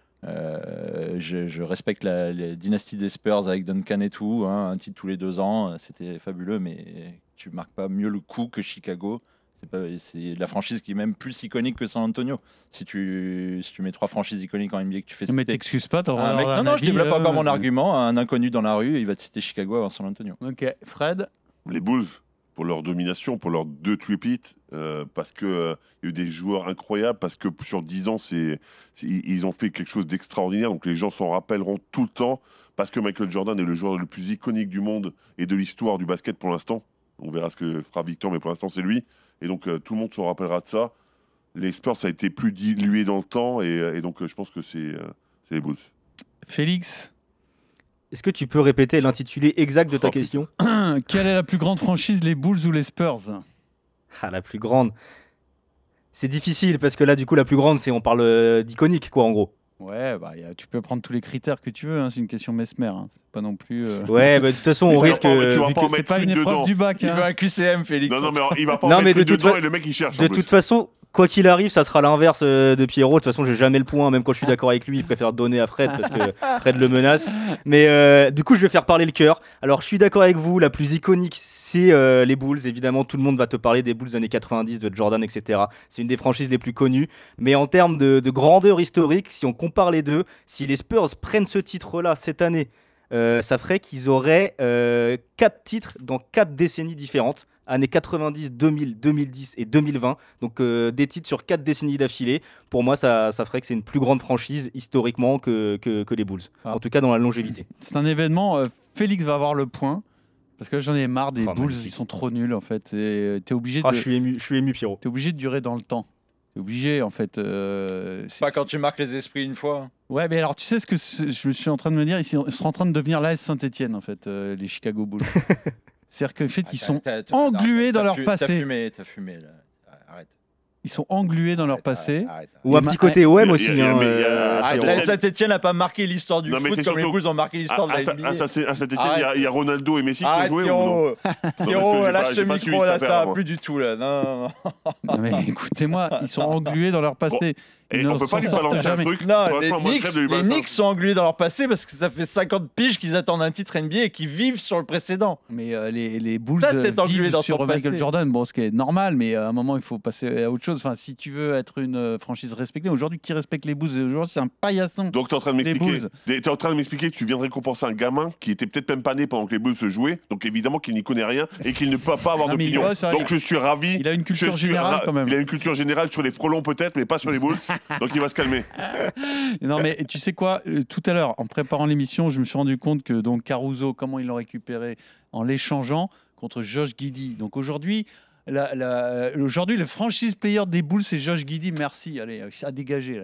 Je respecte la dynastie des Spurs avec Duncan et tout, hein, un titre tous les 2 ans, c'était fabuleux, mais tu marques pas mieux le coup que Chicago. C'est la franchise qui est même plus iconique que San Antonio. Si tu mets 3 franchises iconiques en NBA que tu fais citer. Mais t'excuses pas, non, je développe encore mon argument. Un inconnu dans la rue, il va te citer Chicago avant San Antonio. Ok, Fred? Les Bulls, pour leur domination, pour leurs 2 three-peats, parce qu'il y a eu des joueurs incroyables, parce que sur 10 ans, ils ont fait quelque chose d'extraordinaire, donc les gens s'en rappelleront tout le temps, parce que Michael Jordan est le joueur le plus iconique du monde et de l'histoire du basket pour l'instant. On verra ce que fera Victor, mais pour l'instant, c'est lui. Et donc, tout le monde se rappellera de ça. Les Spurs, ça a été plus dilué dans le temps, et donc je pense que c'est les Bulls. Félix? Est-ce que tu peux répéter l'intitulé exact de ta question? Quelle est la plus grande franchise, les Bulls ou les Spurs? La plus grande. C'est difficile parce que là, du coup, la plus grande, on parle d'iconique, quoi, en gros. Ouais, tu peux prendre tous les critères que tu veux, hein, c'est une question Mesmer. Hein. C'est pas non plus. Ouais, de toute façon, on risque. Tu vas pas en c'est mettre pas une épreuve dedans. du bac. Il veut un QCM, Félix. Non, mais il va pas en mettre dedans et le mec il cherche. De toute façon, quoi qu'il arrive, ça sera l'inverse de Pierrot. De toute façon, j'ai jamais le point, même quand je suis d'accord avec lui, il préfère donner à Fred parce que Fred le menace. Mais du coup, je vais faire parler le cœur. Alors, je suis d'accord avec vous, la plus iconique, c'est les Bulls. Évidemment, tout le monde va te parler des Bulls années 90, de Jordan, etc. C'est une des franchises les plus connues. Mais en termes de grandeur historique, si on compare les deux, si les Spurs prennent ce titre-là cette année, ça ferait qu'ils auraient 4 titres dans 4 décennies différentes. Années 90, 2000, 2010 et 2020. Donc des titres sur 4 décennies d'affilée. Pour moi, ça ferait que c'est une plus grande franchise historiquement que les Bulls. En tout cas, dans la longévité. C'est un événement. Félix va avoir le point. Parce que j'en ai marre des Bulls, magnifique. ils sont trop nuls en fait. Et t'es obligé Je suis ému, Pierrot. T'es obligé de durer dans le temps. T'es obligé en fait. Pas quand tu marques les esprits une fois. Ouais, mais alors tu sais ce que je me suis en train de me dire, ils sont en train de devenir l'AS Saint-Etienne en fait, les Chicago Bulls. C'est-à-dire qu'en fait, ils sont englués dans leur passé. T'as fumé là. Arrête. Ils sont englués dans leur passé. Arrête. Ou un petit côté OM aussi. La Saint-Etienne n'a pas marqué l'histoire du foot comme les Bulls ont marqué l'histoire de la NBA. À Saint-Etienne, il y a Ronaldo et Messi qui ont joué. Pierrot, lâche le micro, là, ça va plus du tout. Là. Non. Mais écoutez-moi, ils sont englués dans leur passé. Et on peut pas lui balancer un truc. Non, les Knicks sont englués dans leur passé parce que ça fait 50 piges qu'ils attendent un titre NBA et qu'ils vivent sur le précédent. Mais les Bulls englué dans sur Michael Jordan, bon, ce qui est normal, mais à un moment il faut passer à autre chose. Enfin, si tu veux être une franchise respectée, aujourd'hui qui respecte les Bulls, aujourd'hui c'est un paillasson. Donc tu es en train de m'expliquer que tu viens de récompenser un gamin qui était peut-être même pas né pendant que les Bulls se jouaient, donc évidemment qu'il n'y connaît rien et qu'il ne peut pas avoir d'opinion. Donc je suis ravi. Il a une culture générale quand même. Il a une culture générale sur les frelons peut-être, mais pas sur les Bulls. Donc il va se calmer. Non mais tu sais quoi, tout à l'heure en préparant l'émission je me suis rendu compte que donc Caruso, comment ils l'ont récupéré en l'échangeant contre Josh Giddey. Donc aujourd'hui le franchise player des Bulls c'est Josh Giddey, merci, allez à dégager là.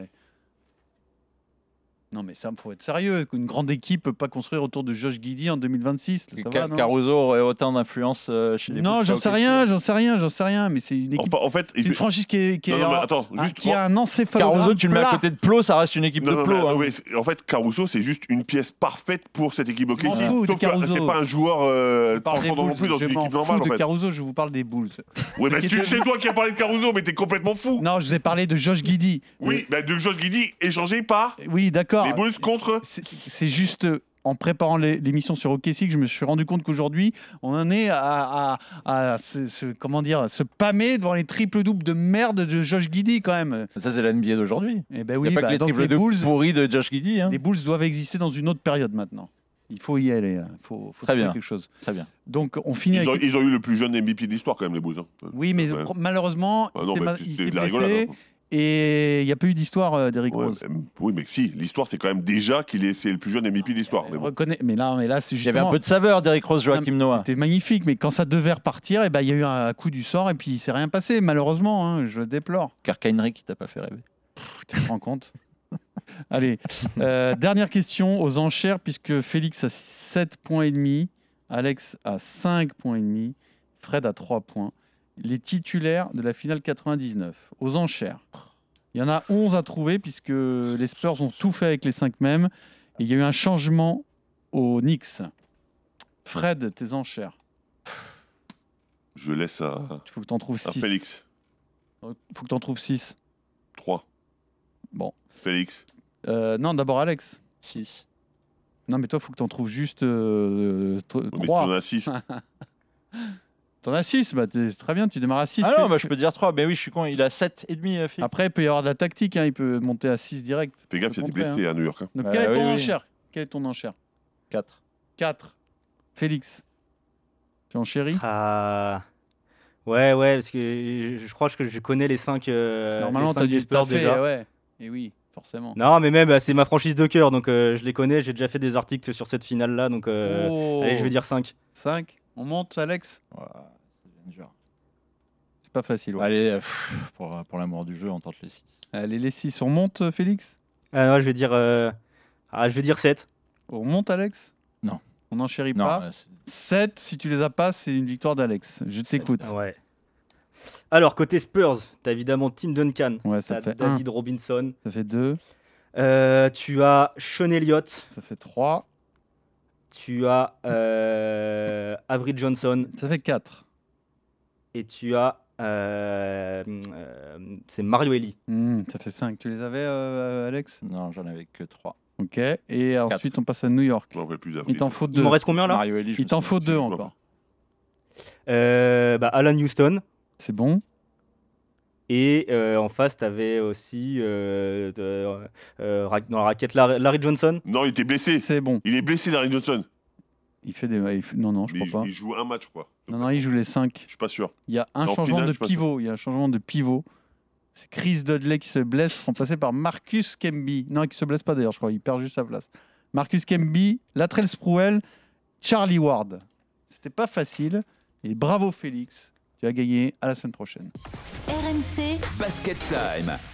Non mais ça, faut être sérieux. Une grande équipe peut pas construire autour de Josh Giddey en 2026. Caruso aurait autant d'influence chez les Bulls. Non, j'en sais rien. Mais c'est une équipe. En fait, c'est une franchise qui a un encéphalogramme. Caruso, tu le mets à côté de Plo, ça reste une équipe de Plo. En fait, Caruso, c'est juste une pièce parfaite pour cette équipe OKC. Sauf que c'est pas un joueur transcendant non plus dans une équipe normale. De Caruso, je vous parle des Bulls. Oui, mais c'est toi qui as parlé de Caruso, mais t'es complètement fou. Non, je vous ai parlé de Josh Giddey. Oui, de Josh Giddey échangé par. Oui, d'accord. Les Bulls contre. C'est juste en préparant l'émission sur OKC que je me suis rendu compte qu'aujourd'hui, on en est à se pâmer devant les triples-doubles de merde de Josh Giddey quand même. Ça, c'est la NBA d'aujourd'hui. Eh ben oui, il n'y a pas que les triples-doubles pourris de Josh Giddey. Hein. Les Bulls doivent exister dans une autre période maintenant. Il faut y aller. Il faut Très bien. quelque chose. Très bien. Donc, on finit ils ont eu le plus jeune MVP de l'histoire quand même, les Bulls. Hein. Oui, mais malheureusement, il s'est blessé. Et il n'y a pas eu d'histoire d'Eric Rose. Oui, mais si, l'histoire, c'est quand même déjà c'est le plus jeune MVP de l'histoire. Mais là, c'est justement... Il y avait un peu de saveur d'Eric Rose, Joachim Noah. C'était magnifique, mais quand ça devait repartir, il y a eu un coup du sort et puis il ne s'est rien passé, malheureusement. Hein, je le déplore. Kirk Hinrich, qui t'a pas fait rêver. Tu te rends compte? Allez, dernière question aux enchères, puisque Félix a 7,5 points, Alex a 5,5 points, Fred a 3 points. Les titulaires de la finale 99, aux enchères. Il y en a 11 à trouver, puisque les Spurs ont tout fait avec les 5 mêmes. Et il y a eu un changement aux Knicks. Fred, tes enchères. Je laisse à. Il faut que tu en trouves 6. Félix. Il faut que tu en trouves 6. 3. Bon. Félix. Non, d'abord Alex. 6. Non, mais toi, il faut que tu en trouves juste 3. Mais tu en as 6. T'en as 6, c'est très bien, tu démarres à 6. Ah non, je peux dire 3, mais oui, je suis con, il a 7,5. Philippe. Après, il peut y avoir de la tactique, il peut monter à 6 direct. Fais gaffe, il y a des blessés à New York. Donc, quelle est ton enchère 4. 4. Félix, tu enchéris Ouais, parce que je crois que je connais les 5 Normalement, tu as dû Spurs déjà. Ouais. Et oui, forcément. Non, mais même, c'est ma franchise de cœur, donc je les connais, j'ai déjà fait des articles sur cette finale-là, donc allez, je vais dire 5. 5. On monte, Alex? C'est dur. C'est pas facile. Ouais. Allez, pour l'amour du jeu, on tente les 6. Allez, les 6. On monte, Félix? Non, je vais dire 7. On monte, Alex? Non. On n'enchérit pas. 7, si tu les as pas, c'est une victoire d'Alex. Je t'écoute. Ouais. Alors, côté Spurs, t'as évidemment Tim Duncan, ouais, ça fait David Robinson. Ça fait 2. Tu as Sean Elliott. Ça fait 3. Tu as Avery Johnson. Ça fait 4. Et tu as. C'est Mario Elie. Ça fait 5. Tu les avais, Alex? Non, j'en avais que 3. Ok. Et ensuite, on passe à New York. Il t'en faut 2. Il m'en reste combien là? Mario Elie, Il t'en faut 2 encore. Alan Houston. C'est bon. Et en face, tu avais aussi dans la raquette Larry Johnson. Non, il était blessé. C'est bon. Il est blessé, Larry Johnson. Non, je crois pas. Il joue un match, quoi. Non, il joue les 5. Je suis pas sûr. Il y a un changement de pivot. Il y a un changement de pivot. C'est Chris Dudley qui se blesse, remplacé par Marcus Camby. Non, qui se blesse pas d'ailleurs, je crois. Il perd juste sa place. Marcus Camby, Latrell Sprewell, Charlie Ward. C'était pas facile. Et bravo Félix. Tu as gagné. À la semaine prochaine. RMC Basket Time.